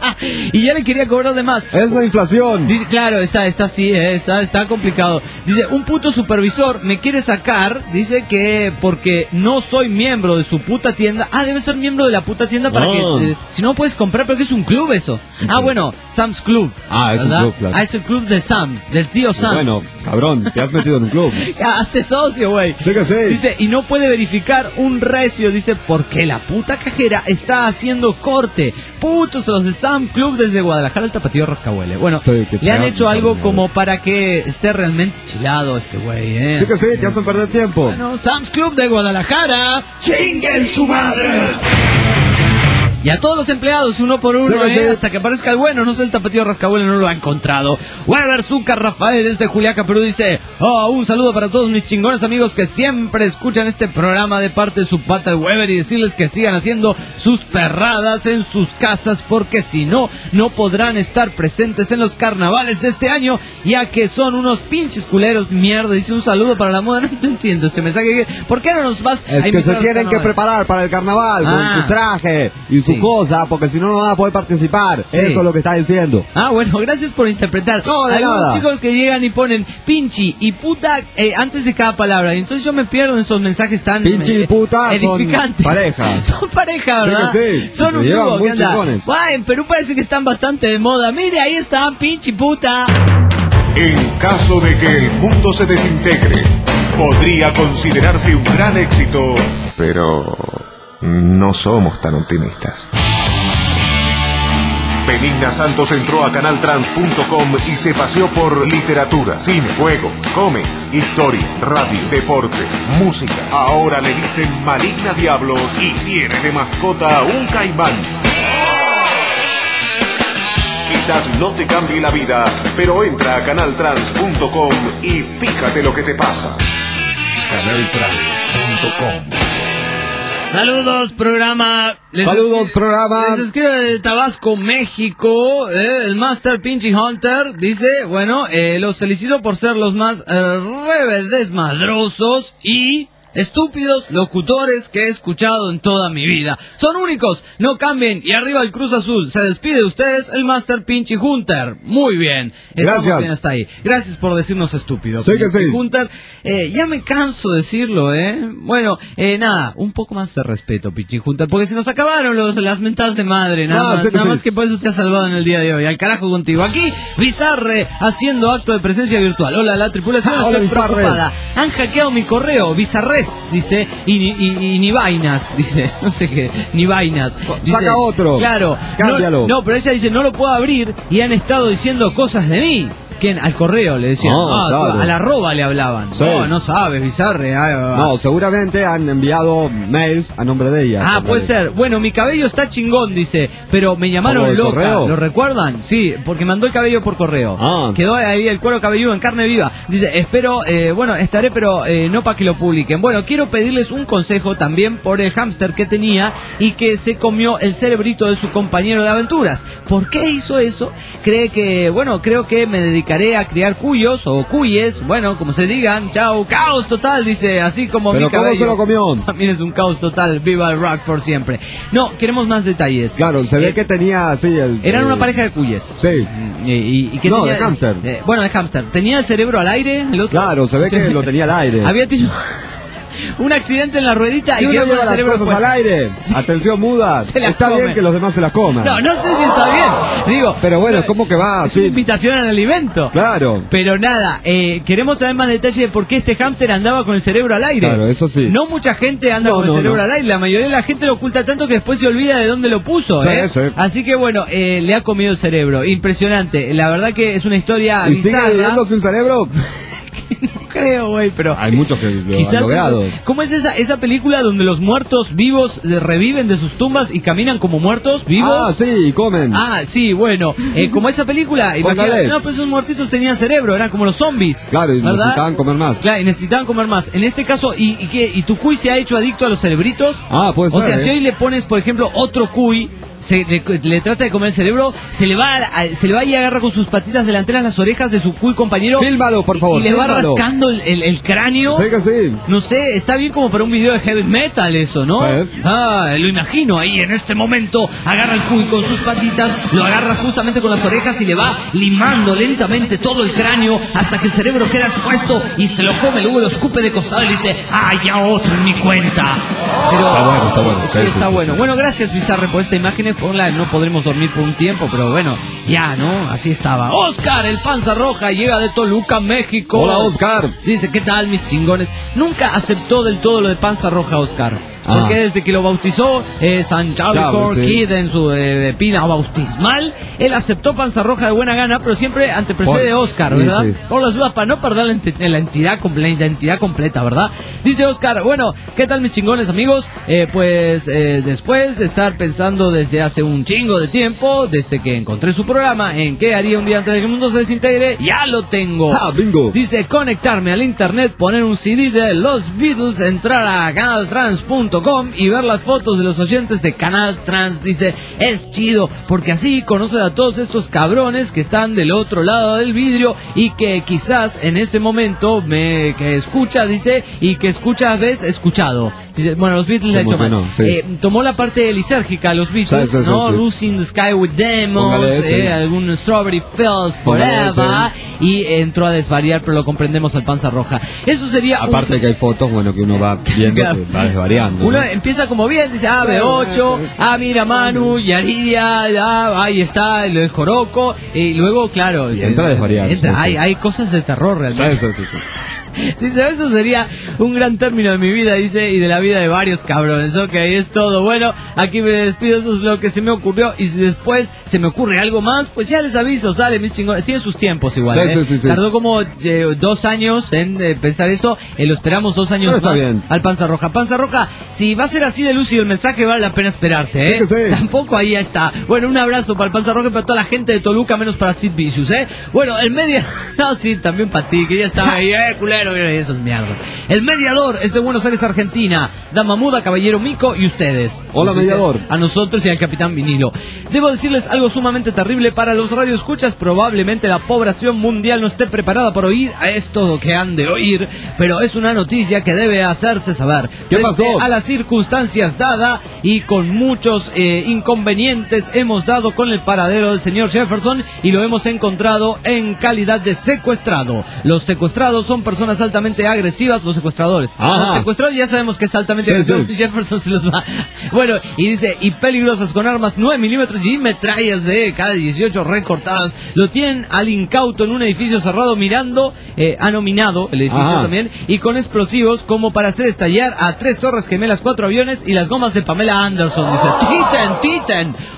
Y ya le quería cobrar de más. Es la inflación. Dice, claro, está, está así, eh, está, está complicado. Dice, un puto supervisor me quiere sacar, dice que porque no soy miembro de su puta tienda. Ah, debe ser miembro de la puta tienda para Ah. que, eh, si no puedes comprar, pero que es un club eso. Ah, bueno, Sam's Club. Ah, es un ¿verdad? club, claro. Ah, es el club de Sam, del tío Sam. Bueno, cabrón, te has metido en un club. Hazte socio, güey. Sí que sí. Dice, y no puede verificar un recio, dice, porque la puta cajera está haciendo corte. Putos los de Sam Club desde Guadalajara, el tapatío Rascahuele. Bueno, Sí, que le han te hecho hagan, algo cabrón. como para que esté realmente chilado este güey, eh. Sí que sí, te hacen perder tiempo. Bueno, Sam's Club de Guadalajara. ¡Chinguen su madre! Y a todos los empleados, uno por uno, Sí, sí. ¿eh? Hasta que aparezca el bueno. No sé, el tapatío Rascahuele no lo ha encontrado. Weber Zúcar Rafael desde Juliaca, Perú, dice: oh, un saludo para todos mis chingones amigos que siempre escuchan este programa de parte de su pata el Weber, y decirles que sigan haciendo sus perradas en sus casas, porque si no, no podrán estar presentes en los carnavales de este año, ya que son unos pinches culeros. Mierda, dice un saludo para la moda. No entiendo este mensaje. ¿Por qué no nos vas a Es que invitar se al tienen que carnaval? preparar para el carnaval Ah. con su traje y su Sí. cosa, porque si no, no van a poder participar. Sí. Eso es lo que está diciendo. Ah, bueno, gracias por interpretar. No, de Algunos nada. chicos que llegan y ponen pinchi y puta eh, antes de cada palabra. Y entonces yo me pierdo en esos mensajes tan Pinchi y puta son edificantes. pareja. Son pareja, Sí que ¿verdad? sí. Son Se un llevan dúo. muy ¿Qué onda? chingones. Guay, en Perú parece que están bastante de moda. Mire, ahí están, pinchi puta. En caso de que el mundo se desintegre, podría considerarse un gran éxito, pero no somos tan optimistas. Benigna Santos entró a canal trans punto com y se paseó por literatura, cine, juegos, cómics, historia, radio, deporte, música. Ahora le dicen Maligna Diablos y tiene de mascota un caimán. Quizás no te cambie la vida, pero entra a canal trans punto com y fíjate lo que te pasa. canal trans punto com. Saludos, programa. Les Saludos, programa. Les escribe de Tabasco, México, eh, el Master Pinchy Hunter. Dice, bueno, eh, los felicito por ser los más eh, rebedesmadrosos y estúpidos locutores que he escuchado en toda mi vida. Son únicos, no cambien. Y arriba el Cruz Azul. Se despide de ustedes el Master Pinchy Hunter. Muy bien. Estamos Gracias. bien hasta ahí. Gracias por decirnos estúpidos. Sí que Pinchy sí. Hunter. Eh, ya me canso de decirlo, ¿eh? Bueno, eh, nada, un poco más de respeto, Pinchy Hunter, porque se nos acabaron los, las mentadas de madre. Nada, Ah, más, sí que nada sí. más que por eso te has salvado en el día de hoy. Al carajo contigo. Aquí, Bizarre, haciendo acto de presencia virtual. Hola, la tripulación Ah, hola, está Bizarre. preocupada. Han hackeado mi correo, Bizarres, dice, y, ni- y, y ni vainas, dice, no sé qué, ni vainas. Dice, Saca otro. Claro. Cámbialo. No, no, pero ella dice, no lo puedo abrir y han estado diciendo cosas de mí. ¿Quién? Al correo le decían. No, ah, claro. Al arroba le hablaban. Sí. No, no sabes, Bizarre. Ah, ah. No, seguramente han enviado mails a nombre de ella. Ah, puede ser. Bueno, mi cabello está chingón, dice, pero me llamaron ¿Por el loca. correo? ¿Lo recuerdan? Sí, porque mandó el cabello por correo. Ah. Quedó ahí el cuero cabelludo en carne viva. Dice, espero, eh, bueno, estaré, pero eh, no para que lo publiquen. Bueno, quiero pedirles un consejo también por el hámster que tenía y que se comió el cerebrito de su compañero de aventuras. ¿Por qué hizo eso? Cree que, bueno, creo que me dedicaré a criar cuyos o cuyes, bueno, como se digan. Chao, caos total, dice, así como ¿Pero mi cómo cabello. se lo comió? También es un caos total. Viva el rock por siempre. No, queremos más detalles. Claro, se ve Eh, que tenía así el... Eran eh, una pareja de cuyes. Sí. Y, y- y que No, tenía- de hámster. eh, bueno, de hámster. Tenía el cerebro al aire. El otro, Claro, se ve que lo tenía al aire. Había tenido un accidente en la ruedita Si y uno quedó con lleva el las cerebro cosas fuera. al aire, atención muda, Se las está bien comen. que los demás se las coman. No, no sé si está bien. Digo, Pero bueno, ¿cómo que va es una así? invitación al alimento. Claro. Pero nada, eh, queremos saber más detalles de por qué este hámster andaba con el cerebro al aire. Claro, eso sí. No mucha gente anda No, con el no, cerebro no. al aire. La mayoría de la gente lo oculta tanto que después se olvida de dónde lo puso. Sí, ¿eh? sí. Así que bueno, eh, le ha comido el cerebro. Impresionante. La verdad que es una historia ¿Y sigue bizarra. viviendo sin cerebro? No creo, güey, pero... Hay muchos que lo Quizás han logrado. ¿Cómo es esa, esa película donde los muertos vivos eh, reviven de sus tumbas y caminan como muertos vivos? Ah, sí, y comen. Ah, sí, bueno, eh, como esa película, imagínate, Póngale. no, pues esos muertitos tenían cerebro, eran como los zombies. Claro, y ¿verdad? necesitaban comer más. Claro, y necesitaban comer más. En este caso, ¿y, y qué? ¿Y tu cuy se ha hecho adicto a los cerebritos? Ah, puede O ser, sea, ¿eh? si hoy le pones, por ejemplo, otro cuy, se le, le trata de comer el cerebro, se le va a, a- se le va y agarra con sus patitas delanteras las orejas de su cuy compañero. Fílmalo, por favor, Y le va fílmalo. rascando el, el- el cráneo. Sí que sí. No sé, está bien como para un video de heavy metal eso, ¿no? Sí. Ah, lo imagino ahí en este momento. Agarra el cuy con sus patitas, lo agarra justamente con las orejas y le va limando lentamente todo el cráneo hasta que el cerebro queda expuesto y se lo come, luego lo escupe de costado y le dice, ¡ah, ya otro en mi cuenta! Pero, Está bueno, está bueno. Sí, Sí, sí, está sí. bueno. Bueno, gracias Bizarre por esta imagen. Ponla, no podremos dormir por un tiempo, pero bueno, ya, ¿no? Así estaba. Oscar, el panza roja, llega de Toluca, México. Hola, Oscar. Dice, ¿qué tal, mis chingones? Nunca aceptó del todo lo de panza roja, Oscar. Porque Ah. desde que lo bautizó eh, San Charles Chávez, sí. Kid en su eh, pina bautismal, él aceptó panza roja de buena gana, pero siempre anteprecede Por- Oscar, sí, ¿verdad? sí. Por las dudas, para no perder la, enti- la entidad, comple- la identidad completa, ¿verdad? Dice Oscar, bueno, ¿qué tal mis chingones amigos? Eh, pues eh, después de estar pensando desde hace un chingo de tiempo, desde que encontré su programa, en qué haría un día antes de que el mundo se desintegre, ya lo tengo. Ah, bingo. Dice conectarme al internet, poner un C D de los Beatles, entrar a canal trans punto com y ver las fotos de los oyentes de Canal Trans. Dice, es chido, porque así conoces a todos estos cabrones que están del otro lado del vidrio y que quizás en ese momento me que escucha, dice, y que escuchas ves escuchado. Dice, bueno, los Beatles Se le ha hecho mal. emocionó, sí. Eh, tomó la parte lisérgica, los Beatles, Sí, sí, sí, ¿no? sí. Losing the Sky with Demons, Póngale ese. eh, algún Strawberry Fields Póngale Forever, y entró a desvariar, pero lo comprendemos al panza roja. Eso sería un- Aparte que hay fotos, bueno, que uno va viendo Claro. que va desvariando. Uno ¿no? empieza como bien, dice, ah, B ocho, ah, mira Manu, Yaridia, ah, ahí está, el del Joroco, y luego, claro, Y se- entra a desvariar, entra, sí, sí. hay, hay cosas de terror realmente. Sí, sí, sí, sí. Dice, eso sería un gran término de mi vida, dice, y de la vida de varios cabrones. Ok, es todo. Bueno, aquí me despido, eso es lo que se me ocurrió. Y si después se me ocurre algo más, pues ya les aviso, sale, mis chingones. Tiene sus tiempos igual, Sí, ¿eh? sí, sí, sí. Tardó como eh, dos años en eh, pensar esto. Eh, lo esperamos dos años Pero está más bien. al Panza Roja. Panza Roja, si va a ser así de lúcido el mensaje, vale la pena esperarte, ¿eh? Sí que sí. Tampoco ahí está. Bueno, un abrazo para el Panza Roja y para toda la gente de Toluca, menos para Sid Vicious, ¿eh? Bueno, el media... No, sí, también para ti, que ya estaba ahí, eh, culero, mira, esas mierdas. El mediador es de Buenos Aires, Argentina. Dama Muda, Caballero Mico y ustedes. Hola, Nos dice mediador. A nosotros y al Capitán Vinilo. Debo decirles algo sumamente terrible para los radioescuchas. Probablemente la población mundial no esté preparada para oír a esto que han de oír, pero es una noticia que debe hacerse saber. ¿Qué Frente pasó? A las circunstancias dadas y con muchos eh, inconvenientes, hemos dado con el paradero del señor Jefferson y lo hemos encontrado en calidad de secuestrado. Los secuestrados son personas altamente agresivas, los secuestradores. Ajá. Los secuestrados ya sabemos que es altamente Sí, agresivo. sí. Jefferson se los va. Bueno, y dice, y peligrosas con armas nueve milímetros y metrallas de cada dieciocho recortadas. Lo tienen al incauto en un edificio cerrado mirando, eh, ha nominado el edificio Ajá. también, y con explosivos como para hacer estallar a tres torres gemelas, cuatro aviones y las gomas de Pamela Anderson. Dice, Titan, Titan.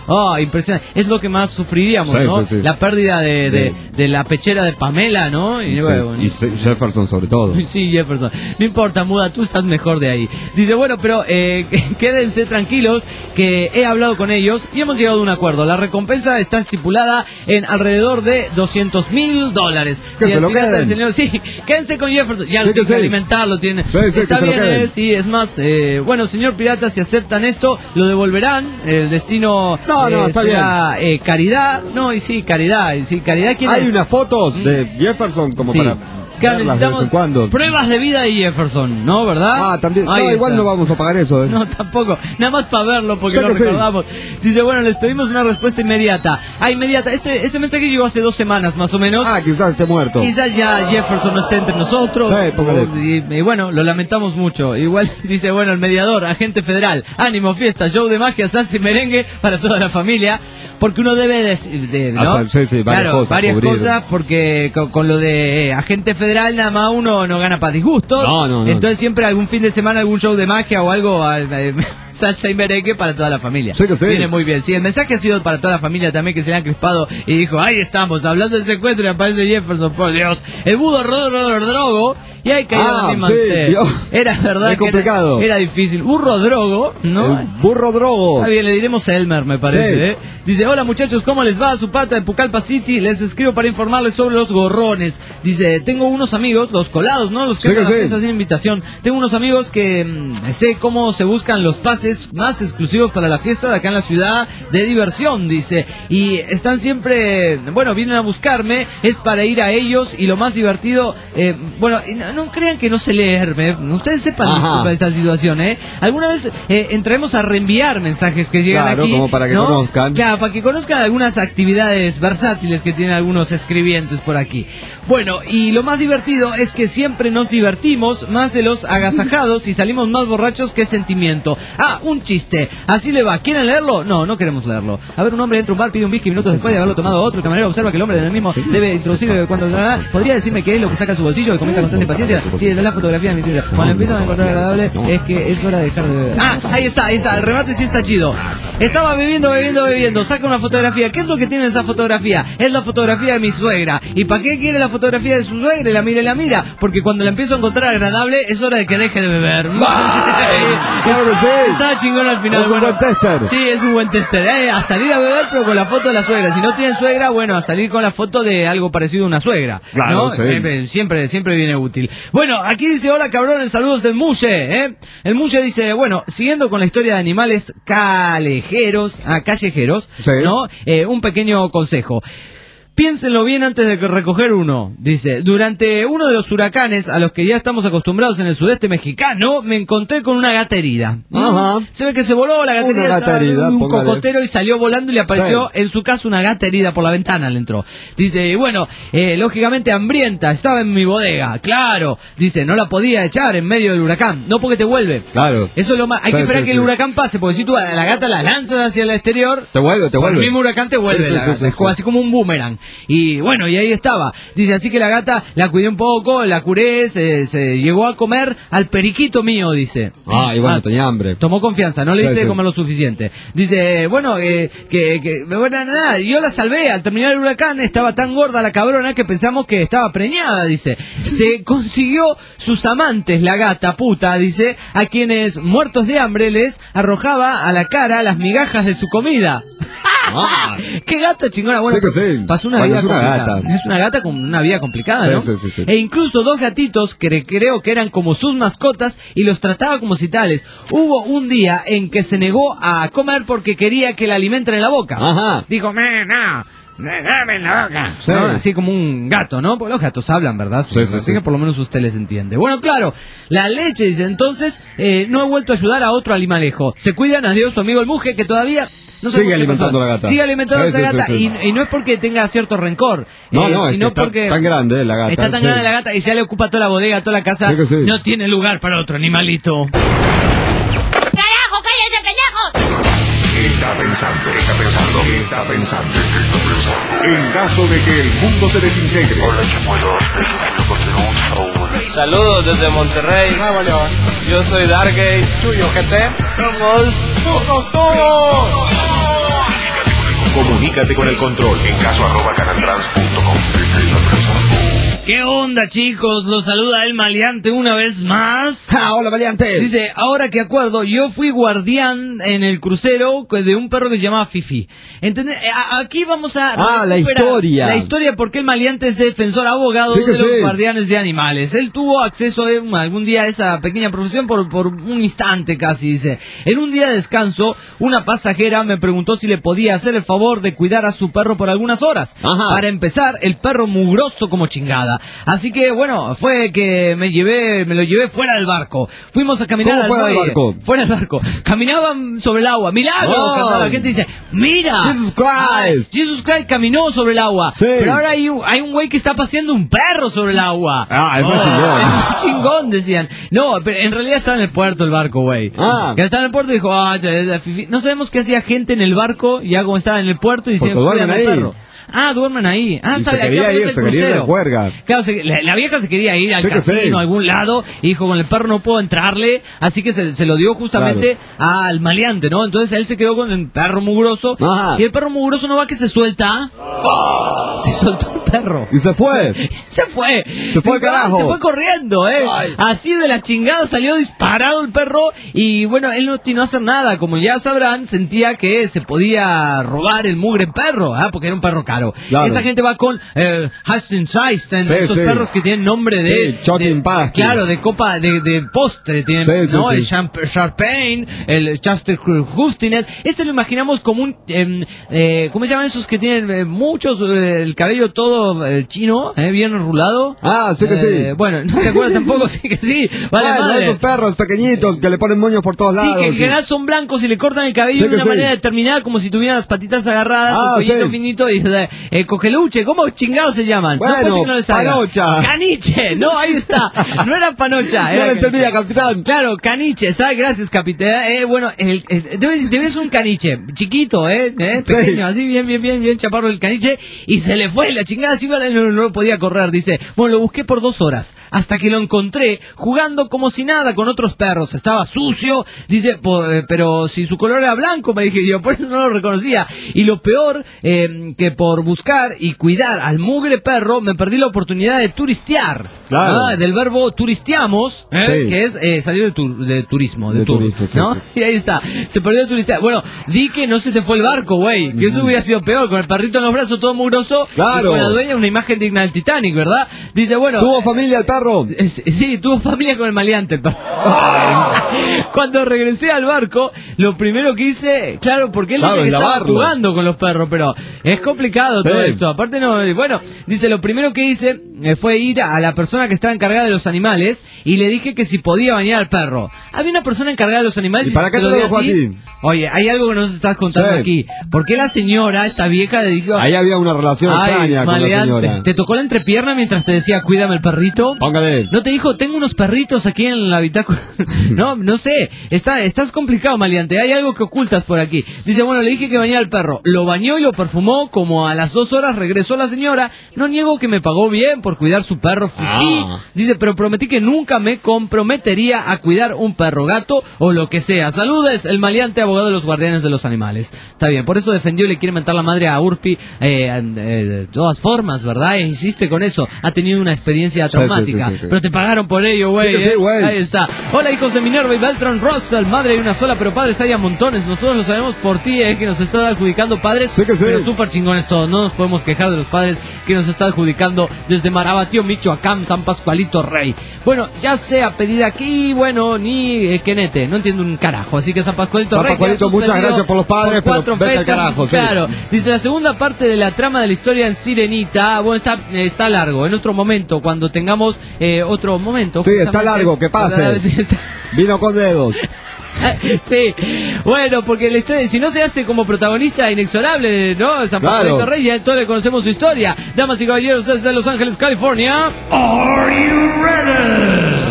Oh, impresionante. Es lo que más sufriríamos, Sí, ¿no? sí, sí. La pérdida de, de, de la pechera de Pamela, ¿no? Y, Sí, bueno, y Se- Jefferson sobre todo. Sí, Jefferson. No importa, Muda, tú estás mejor de ahí. Dice, bueno, pero eh, quédense tranquilos que he hablado con ellos y hemos llegado a un acuerdo. La recompensa está estipulada en alrededor de doscientos mil dólares. Que Si se el lo pirata queden. del señor- sí, quédense con Jefferson. Ya Sí, lo que tienen que sí. alimentarlo. Tiene. Sí, sí, está que se lo bien, queden. eh, sí, es más. Eh, bueno, señor pirata, si aceptan esto, lo devolverán. El destino No, no, eh, está será eh, caridad. No, y sí, caridad. Y sí, caridad. ¿Quién Hay es? unas fotos de Jefferson como Sí. para Claro, verlas de vez necesitamos en cuando. pruebas de vida de Jefferson, ¿no? ¿Verdad? Ah, también. Ahí No, igual está. no vamos a pagar eso, ¿eh? No, tampoco. Nada más para verlo, porque Sé lo que sí. recordamos. Dice, bueno, les pedimos una respuesta inmediata. Ah, inmediata. Este, este mensaje llegó hace dos semanas, más o menos. Ah, quizás esté muerto. Quizás ya Jefferson no esté entre nosotros. Sí, póngale. y, y bueno, lo lamentamos mucho. Igual dice, bueno, el mediador, agente federal, ánimo, fiesta, show de magia, salsa y merengue para toda la familia. Porque uno debe de, de- ¿no? Ah, sí, sí, varias claro, cosas, varias cubrir. cosas, porque con, con lo de eh, agente federal nada más uno no gana para disgusto. No, no, no. Entonces siempre algún fin de semana algún show de magia o algo, eh, salsa y merengue para toda la familia. Sí, que sí. Viene muy bien. Sí, el mensaje ha sido para toda la familia también, que se le han crispado y dijo, ahí estamos, hablando del secuestro y aparece Jefferson, por Dios. El budo Rodro Drogo. Y hay que ir a Ah, la misma sí, usted. Dios. Era verdad Es que era, complicado. era difícil. Burro Drogo, ¿no? El burro drogo. Está bien, le diremos Elmer, me parece. Sí. ¿eh? Dice, hola muchachos, ¿cómo les va? Su pata de Pucallpa City. Les escribo para informarles sobre los gorrones. Dice, tengo unos amigos, los colados, ¿no? Los que Sí, van a que la sí. fiesta sin invitación. Tengo unos amigos que mm, sé cómo se buscan los pases más exclusivos para la fiesta de acá en la ciudad de diversión, dice. Y están siempre, bueno, vienen a buscarme, es para ir a ellos y lo más divertido, eh, bueno, y no, no crean que no sé leerme, ustedes sepan Ajá. disculpa de esta situación, ¿eh? Alguna vez eh, entraremos a reenviar mensajes que llegan Claro, aquí, como para que ¿no? conozcan. Claro, para que conozcan algunas actividades versátiles que tienen algunos escribientes por aquí. Bueno, y lo más divertido es que siempre nos divertimos más de los agasajados y salimos más borrachos que sentimiento. Ah, un chiste. Así le va. ¿Quieren leerlo? No, no queremos leerlo. A ver, un hombre entra a un bar, pide un whisky minutos después de haberlo tomado otro. El camarero observa que el hombre en el mismo debe introducir cuando... ¿Podría decirme qué es lo que saca de su bolsillo y comenta con tanta impaciencia? Sí, es la fotografía de mi silla. Cuando empiezan a encontrar agradable es que es hora de dejar de beber. Ah, ahí está, ahí está. El remate sí está chido. Estaba bebiendo, bebiendo, bebiendo. Saca una fotografía. ¿Qué es lo que tiene esa fotografía? Es la fotografía de mi suegra. ¿Y para qué quiere la fotografía de su suegra? Y la mira y la mira. Porque cuando la empiezo a encontrar agradable es hora de que deje de beber. Claro que sí. Está chingón al final. Es un bueno. buen tester. Sí, es un buen tester. Eh, a salir a beber, pero con la foto de la suegra. Si no tienen suegra, bueno, a salir con la foto de algo parecido a una suegra. Claro, ¿no? sí. Eh, siempre, siempre viene útil. Bueno, aquí dice, hola cabrones, saludos del Muche, ¿eh? El Muche dice, bueno, siguiendo con la historia de animales callejeros, ah, callejeros, Sí. ¿no? Eh, un pequeño consejo. Piénsenlo bien antes de que recoger uno. Dice, durante uno de los huracanes a los que ya estamos acostumbrados en el sudeste mexicano, me encontré con una gata herida. Ajá. Se ve que se voló la gata Una herida, gata estaba herida, un póngale. cocotero y salió volando y le apareció Sí. en su casa una gata herida por la ventana, le entró. Dice, bueno, eh, lógicamente hambrienta, estaba en mi bodega. Claro, dice, no la podía echar en medio del huracán, no porque te vuelve. Claro. Eso es lo más, hay Sí, que esperar sí, que sí. el huracán pase, porque si tú a la gata la lanzas hacia el exterior, Te vuelve, te por el vuelve. mismo huracán te vuelve, Sí, sí, la sí, gata, sí, es como- sí. así como un boomerang. Y bueno, y ahí estaba. Dice, así que la gata la cuidé un poco, la curé, se, se llegó a comer al periquito mío, dice. Ah, y bueno, Ah, tenía hambre. Tomó confianza, no le Sí, diste de sí. comer lo suficiente. Dice, bueno, eh, que, que, bueno, nada, yo la salvé. Al terminar el huracán estaba tan gorda la cabrona que pensamos que estaba preñada, dice. Se consiguió sus amantes, la gata puta, dice, a quienes muertos de hambre les arrojaba a la cara las migajas de su comida. Ah. ¡Qué gata chingona! Bueno, Sí que sí. pasó una Bueno, vida es una complicada. gata. Es una gata con una vida complicada, Sí, ¿no? sí, sí, sí. E incluso dos gatitos que creo que eran como sus mascotas y los trataba como si tales. Hubo un día en que se negó a comer porque quería que la alimenten en la boca. Ajá. Dijo, me, no, dame en la boca. Sí. ¿No? Así como un gato, ¿no? Porque los gatos hablan, ¿verdad? Sí, sí, Así sí. que por lo menos usted les entiende. Bueno, claro, la leche, dice, entonces, eh, no he vuelto a ayudar a otro animalejo. Se cuidan, adiós, su amigo el Muje, que todavía... No sé Sigue por qué alimentando pasó. la gata. Sigue alimentando Sí, a esa sí, gata sí, sí. Y, y no es porque tenga cierto rencor. No, eh, no, es sino que está porque tan grande la gata. está tan sí. grande la gata y ya le ocupa toda la bodega, toda la casa. Sí que sí. No tiene lugar para otro animalito. ¡Carajo, cállense, pendejos! Está pensando, está pensando, está pensando, está pensando. En caso de que el mundo se desintegre, Saludos desde Monterrey, Nuevo León. Yo soy Dargate, Chuyo G T. Somos todos, todos. Comunícate con el control en caso arroba canaltrans punto com. ¿Qué onda, chicos? Los saluda el Maleante una vez más. ¡Ah, hola, Maleante! Dice, ahora que acuerdo, yo fui guardián en el crucero de un perro que se llamaba Fifi. ¿Entendés? Aquí vamos a... Ah, la historia. La historia porque el Maleante es defensor abogado sí de sí. los guardianes de animales. Él tuvo acceso eh, algún día a esa pequeña profesión por, por un instante casi, dice. En un día de descanso, una pasajera me preguntó si le podía hacer el favor de cuidar a su perro por algunas horas. Ajá. Para empezar, el perro mugroso como chingada. Así que bueno, fue que me llevé, me lo llevé fuera del barco. Fuimos a caminar ¿Cómo al fuera del muelle. barco? Fuera del barco. Caminaban sobre el agua. ¡Milagro! Oh. Cantaba. La gente dice, ¡mira! Jesus Christ. Jesus Christ caminó sobre el agua. Sí. Pero ahora hay un, hay un güey que está paseando un perro sobre el agua. Ah, es muy Oh, chingón. es muy chingón, decían. No, pero en realidad estaba en el puerto el barco, güey. Ah. Que estaba en el puerto y dijo, ah, ya, ya, fifi. No sabemos qué hacía gente en el barco, ya como estaba en el puerto y Porque se duermen ahí. perro. Ah, duermen ahí. Ah, Y sabe, se quería acá ir, aparece se el quería ir de crucero. juerga. Claro, se- la, la vieja se quería ir al Sí que casino, sí. a algún lado, y dijo, con el perro no puedo entrarle, así que se, se lo dio justamente al Maleante, ¿no? Entonces él se quedó con el perro mugroso, Ajá. y el perro mugroso no va que se suelta. Se soltó el perro. Y se fue. Se fue. Se fue al carajo. Se fue corriendo, ¿eh? Ay. Así de la chingada salió disparado el perro y bueno, él no tiene a hacer nada. Como ya sabrán, sentía que se podía robar el mugre perro, ¿ah? Porque era un perro caro. Claro. Esa gente va con eh, Hastings-Seisten, Sí, esos sí. perros que tienen nombre de... Sí, Chotin de- Pasty. Claro, de copa, de, de postre. Tienen, Sí, sí, ¿no? sí. El Champ Charpain, el Chester Hustinet. Este lo imaginamos como un... em, eh, ¿Cómo se llaman esos que tienen eh, muchos, eh, el cabello todo eh, chino, eh, bien enrulado? Ah, sí que Eh, sí. Bueno, no te acuerdas tampoco, sí que sí. Vale, Bueno, madre. esos perros pequeñitos que le ponen moños por todos Sí, lados. que en y- general son blancos y le cortan el cabello Sí de que una sí. manera determinada, como si tuvieran las patitas agarradas, Ah, un cuellito sí. finito y eh, cogeluche. ¿Cómo chingados se llaman? Bueno, no puede ser que no les salga. panocha. Caniche, no, ahí está. No era panocha. No era lo entendía, caniche. capitán. Claro, caniche, ¿sabes? Gracias, capitán. Eh, bueno, el, el, debe, debe ser un caniche, chiquito, ¿eh? ¿Eh? Pequeño, Sí. así, bien, bien, bien, bien chaparro el caniche, y se le fue la chingada, así no, no lo podía correr, dice. Bueno, lo busqué por dos horas, hasta que lo encontré jugando como si nada con otros perros. Estaba sucio, dice, por- eh, pero si su color era blanco, me dije yo, por eso no lo reconocía. Y lo peor, eh, que por buscar y cuidar al mugre perro, me perdí la oportunidad de turistear. Claro. Ah, del verbo turisteamos, ¿eh? Sí. Que es eh, salir de, tur- de turismo, de, De tour, turismo, sí, ¿no? sí. Y ahí está, se perdió el turista. Bueno, di que no se te fue el barco, güey, que eso hubiera sido peor, con el perrito en los brazos todo mugroso, Claro. y con la dueña una imagen digna del Titanic, ¿verdad? Dice, bueno... ¿Tuvo familia el perro? eh, Sí, tuvo familia con el Maleante, el perro. Cuando regresé al barco, lo primero que hice, claro, porque él Claro, dice que es estaba lavarlo. jugando con los perros, pero es complicado Sí. todo esto. Aparte no, bueno, dice, lo primero que hice eh, fue ir a la persona que estaba encargada de los animales y le dije que si podía bañar al perro. Había una persona encargada de los animales ¿Y para qué te lo di dejó a ti? Oye, hay algo que no nos estás contando Sí. aquí. ¿Por qué la señora, esta vieja, le dijo... Ahí había una relación Ay, extraña con la Maleante, señora. ¿te tocó la entrepierna mientras te decía cuídame el perrito? Póngale. ¿No te dijo, tengo unos perritos aquí en la bitácora? no, no sé, está, estás complicado, Maleante, hay algo que ocultas por aquí. Dice, bueno, le dije que bañara al perro, lo bañó y lo perfumó, como a las dos horas regresó la señora, no niego que me pagó bien por cuidar su perro Fifi. Ah. Dice, pero prometí que nunca me comprometería a cuidar un perro, gato o lo que sea. Saludes, el Maleante, abogado de los guardianes de los animales. Está bien, por eso defendió y le quiere mentar la madre a Urpi, eh, eh, de todas formas, ¿verdad? E insiste con eso, ha tenido una experiencia Sí, sí, traumática, sí, sí, sí. pero te pagaron por ello, güey. Sí que sí, ¿eh? güey. Ahí está. Hola, hijos de Minerva y Beltran Russell. Madre hay una sola, pero padres hay a montones. Nosotros lo sabemos por ti, eh, que nos está adjudicando padres. Sí que sí. Pero súper chingones todos. No nos podemos quejar de los padres que nos está adjudicando desde Marabatío, Michoacán, San Pascualito Rey. Bueno, ya sea pedida aquí, bueno, ni eh, quenete. No entiendo un carajo. Así que San Pascualito San Rey. Pascualito, queda muchas suspendido gracias por los padres, por cuatro pero vete al fechas. carajo, sí. Claro. Dice la segunda parte de la trama de la historia en Sirenita. Bueno, está, está largo. En otro momento, cuando tengamos eh, otro momento. Sí, está justamente, largo, que pase. Sí, está- Vino con dedos. Sí, bueno, porque la historia, si no se hace como protagonista inexorable, ¿no? San Claro. Pascualito Rey, ya todos le conocemos su historia. Damas y caballeros, desde Los Ángeles, California. Are you ready? ¡Ja!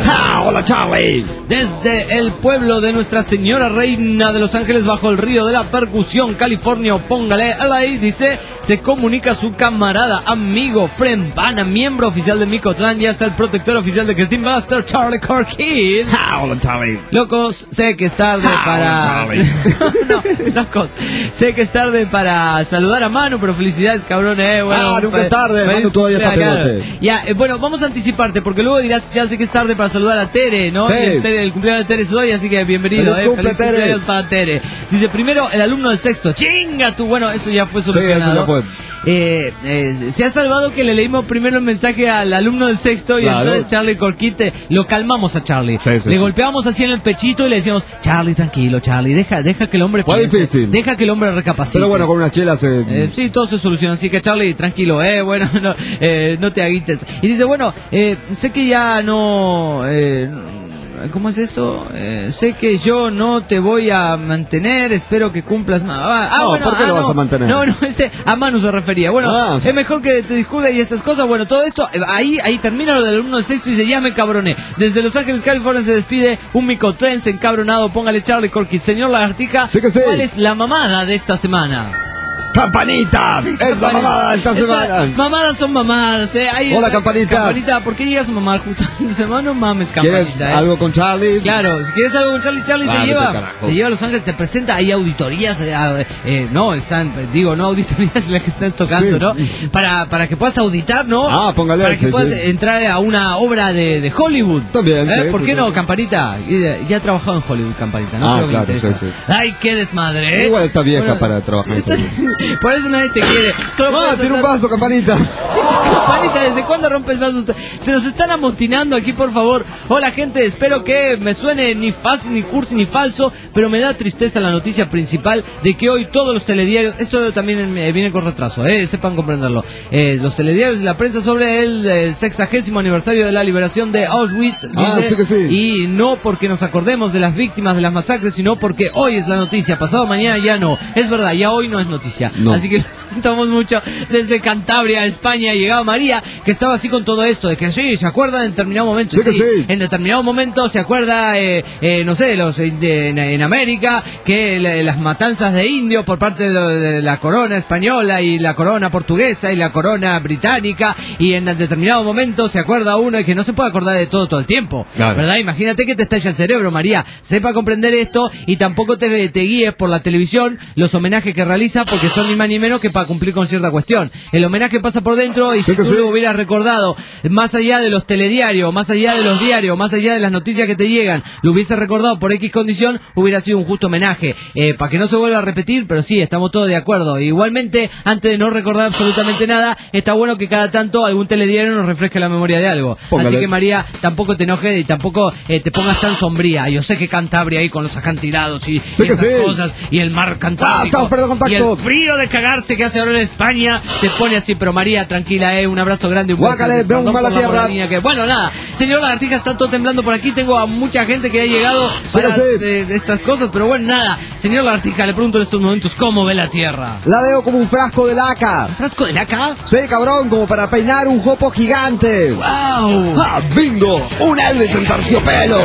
hola Charlie. Desde el pueblo de Nuestra Señora Reina de Los Ángeles, bajo el río de la percusión, California, póngale ahí, dice, se comunica su camarada, amigo, friend, pana, miembro oficial de Micotlán, ya está el protector oficial de Cretin Buster, Charlie Corkin. Ah, hola Charlie. Locos, sé que es tarde ah, para... Hola, no, locos, sé que es tarde para saludar a Manu, pero felicidades, cabrón, eh, bueno. Ah, nunca es tarde, Manu todavía está pegote. Ya, eh, bueno, vamos a anticiparte, porque luego dirás, ya sé que es tarde para saludar a Tere, ¿no? Sí. Y el, Tere, el cumpleaños de Tere es hoy, así que bienvenido, Feliz eh. cumple, Feliz Tere. cumpleaños para Tere. Dice, primero, el alumno del sexto. ¡Chinga tú! Bueno, eso ya fue solucionado. Sí, eso ya fue. Eh, eh, se ha salvado que le leímos primero el mensaje al alumno del sexto y claro. entonces Charlie Corquite, lo calmamos a Charlie. Sí, sí, le sí. golpeamos así en el pechito y le decíamos, Charlie, tranquilo, Charlie, deja, deja que el hombre Fue piense, difícil. deja que el hombre recapacite. Pero bueno, con una chela se... Eh, sí, todo se soluciona, así que Charlie, tranquilo, eh, bueno, no, eh, no te agites. Y dice, bueno, eh, sé que ya no... Eh, ¿Cómo es esto? Eh, sé que yo no te voy a mantener, espero que cumplas más. Ah, no, bueno, ¿por qué ah, lo no. vas a mantener? No, no, ese a Manu se refería. Bueno, ah. es mejor que te disculpes y esas cosas. Bueno, todo esto, eh, ahí ahí termina lo del alumno del sexto y dice, ya me cabroné. Desde Los Ángeles, California se despide un micotrense encabronado, póngale Charlie Corky. Señor Lagartija, sí que sí. ¿cuál es la mamada de esta semana? ¡Campanita! ¡Es la mamada esta semana! Mamadas son mamadas, eh. Ahí Hola, está, Campanita. Campanita, ¿por qué llegas a mamar justo en semana? No mames, ¿Quieres Campanita, eh. algo con Charlie? Claro, si quieres algo con Charlie, Charlie Ah, te lleva, carajo. te lleva a Los Ángeles, te presenta, hay auditorías, eh, eh, no, están, digo, no auditorías las que están tocando, Sí. ¿no? Para, para que puedas auditar, ¿no? Ah, póngale. Para que sí, puedas sí. entrar a una obra de, de Hollywood. También, ¿Eh? sí, ¿Por sí, qué sí. no, Campanita? Ya, ya ha trabajado en Hollywood, Campanita, no Ah, creo que claro, le interesa. sí, sí. Ay, qué desmadre, ¿eh? Igual está vieja Bueno, para trabajar en está- Hollywood. Por eso nadie te quiere. Solo ¡Ah, puedes tiene un hacer- vaso, Campanita! Sí, Campanita, ¿desde cuándo rompes vasos? Se nos están amotinando aquí, por favor. Hola, gente, espero que me suene ni fácil, ni cursi, ni falso, pero me da tristeza la noticia principal de que hoy todos los telediarios, esto también eh, viene con retraso, eh, sepan comprenderlo, eh, los telediarios y la prensa sobre el eh, sexagésimo aniversario de la liberación de Auschwitz, Ah, dice, sí que sí. y no porque nos acordemos de las víctimas de las masacres, sino porque hoy es la noticia, pasado mañana ya no. Es verdad, ya hoy no es noticia. No. Así que lamentamos mucho. Desde Cantabria, España, llegaba María, que estaba así con todo esto, de que sí, se acuerda en determinado momento. Sí que sí. En determinado momento se acuerda, eh, eh, no sé, los eh, de- en, en América, que la- las matanzas de indios por parte de, lo- de la corona española y la corona portuguesa y la corona británica, y en determinado momento se acuerda uno y que no se puede acordar de todo todo el tiempo. Claro. ¿Verdad? Imagínate que te estalla el cerebro, María. Sepa comprender esto y tampoco te, te guíes por la televisión los homenajes que realiza, porque son ni más ni menos que para cumplir con cierta cuestión. El homenaje pasa por dentro y Sí si que tú sí. lo hubieras recordado, más allá de los telediarios, más allá de los diarios, más allá de las noticias que te llegan, lo hubiese recordado por X condición, hubiera sido un justo homenaje. Eh, para que no se vuelva a repetir, pero sí, estamos todos de acuerdo. Igualmente, antes de no recordar absolutamente nada, está bueno que cada tanto algún telediario nos refresque la memoria de algo. Póngale. Así que, María, tampoco te enojes y tampoco eh, te pongas tan sombría. Yo sé que Cantabria ahí con los acantilados y, Sí y que esas sí. cosas, y el mar Ah, Cantábrico, estamos perdiendo y el contacto. frío de cagarse que hace ahora en España, te pone así. Pero María, tranquila, eh, un abrazo grande. Un Guácale, beso, veo un perdón mala por la tierra. moronía que- Bueno, nada, señor Lagartija, está todo temblando por aquí. Tengo a mucha gente que ha llegado Sí, para sí. eh, estas cosas, pero bueno, nada. Señor Lagartija, le pregunto en estos momentos cómo ve la tierra. La veo como un frasco de laca. ¿Frasco de laca? Sí, cabrón, como para peinar un jopo gigante. ¡Wow! ¡Ah, bingo! ¡Un Elvis en terciopelo!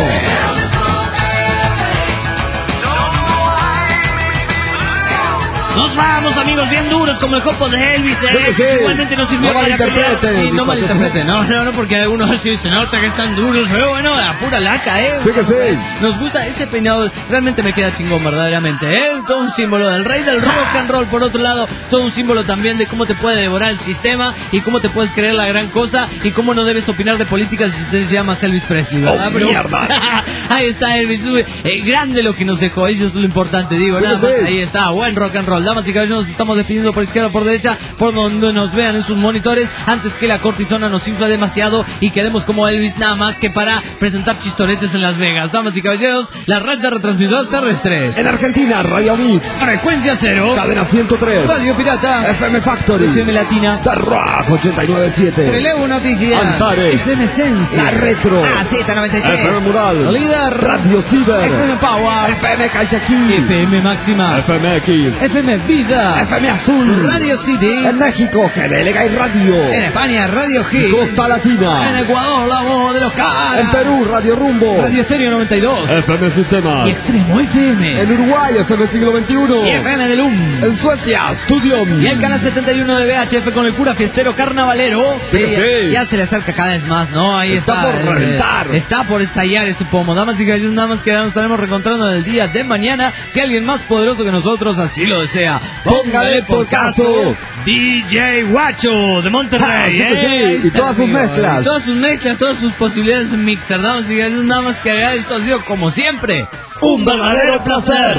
Nos vamos, amigos, bien duros como el copo de Elvis, eh. Sí que sí. Igualmente nos sirvió No para malinterpreten, pelear. Sí, no dijo. malinterpreten. No, no, no, porque algunos sí se nota que están duros, pero bueno, la pura laca, eh. Sí que sí. Nos gusta este peinado, realmente me queda chingón, verdaderamente, eh. Todo un símbolo del rey del rock and roll, por otro lado, todo un símbolo también de cómo te puede devorar el sistema y cómo te puedes creer la gran cosa y cómo no debes opinar de políticas si te llamas Elvis Presley, ¿verdad? Oh, Pero- mierda. Ahí está Elvis, eh, grande lo que nos dejó, eso es lo importante, digo, Sí que nada más, sí. ahí está, buen rock and roll. Damas y caballeros, nos estamos despidiendo por izquierda o por derecha, por donde nos vean en sus monitores, antes que la cortisona nos infla demasiado y quedemos como Elvis nada más que para presentar chistoretes en Las Vegas. Damas y caballeros, la red de retransmisoras terrestres. En Argentina, Radio Mix. Frecuencia cero. Cadena ciento tres. Radio Pirata. F M Factory. F M Latina. The Rock ochenta y nueve punto siete. Relevo Noticias. Antares. F M Esencia. La Retro. A Z noventa y tres. F M Mural. Líder. Radio Ciber. F M Power. F M Calchaquí. F M Máxima. F M X. F M Vida. Argentina, F M Azul. Radio City. En México, G D L Gay Radio. En España, Radio Hit. Costa Latina. En Ecuador, La Voz de los Caras. En Perú, Radio Rumbo. Radio Estéreo noventa y dos. F M Sistema. Y Extremo F M. En Uruguay, F M Siglo veintiuno. Y F M de L U M. En Suecia, Studium. Y el canal setenta y uno de V H F con el cura fiestero carnavalero. Sí, sí, sí. Ya, ya se le acerca cada vez más, ¿no? Ahí está. Está por reventar. Eh, está por estallar ese pomo. Damas y caballeros, nada más que nos estaremos reencontrando en el día de mañana. Si alguien más poderoso que nosotros así lo desea, Póngale por caso. D J Guacho de Monterrey. Ah, sí, eh, sí. Y todas sus mezclas. Y todas sus mezclas, todas sus posibilidades de mixer. Damas y caballeros, nada más que agregar, esto ha sido como siempre Un verdadero placer.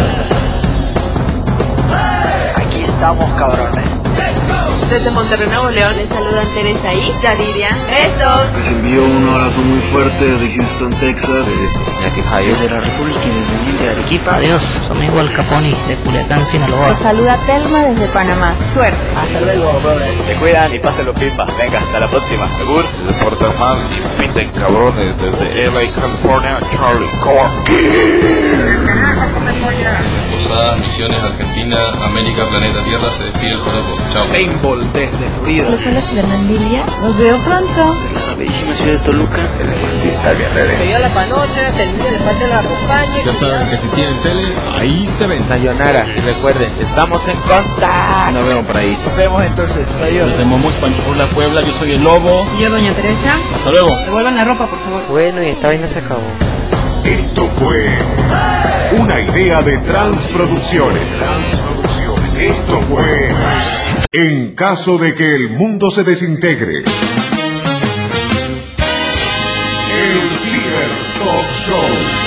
Aquí estamos, cabrones. Desde Monterrey, Nuevo León, les saludan Teresa y Yaridia. ¡Besos! Les envío un abrazo muy fuerte desde Houston, Texas. Desde la República Independiente de Arequipa. Adiós, su amigo Al Capone de Culiacán, Sinaloa. Los saluda Telma desde Panamá. Suerte. Hasta luego, brothers. Se cuidan y pásenlo pipa. Venga, hasta la próxima. Segur. Desde Puerto Armado y piten cabrones. Desde L A, California, Charlie Corky. Posadas, Misiones, Argentina, América, Planeta Tierra, se despide el Joropo. Chao. Paintball desde Florida. Los hola Cibermandilia. Los veo pronto. De la bellísima ciudad de Toluca. El artista guerrero. Que yo la panoche, que el día de parte la acompañe. Ya saben que si tienen tele, ahí se ven. Sayonara. Y recuerden, estamos en contacto. Nos vemos por ahí. Nos vemos entonces. Adiós. Desde Momus, Panchurla, Puebla, yo soy el Lobo. Y yo, doña Teresa. Hasta luego. Devuelvan la ropa, por favor. Bueno, y esta vaina se acabó. Esto fue una idea de Transproducciones. Esto fue En caso de que el mundo se desintegre. El Ciber Talk Show.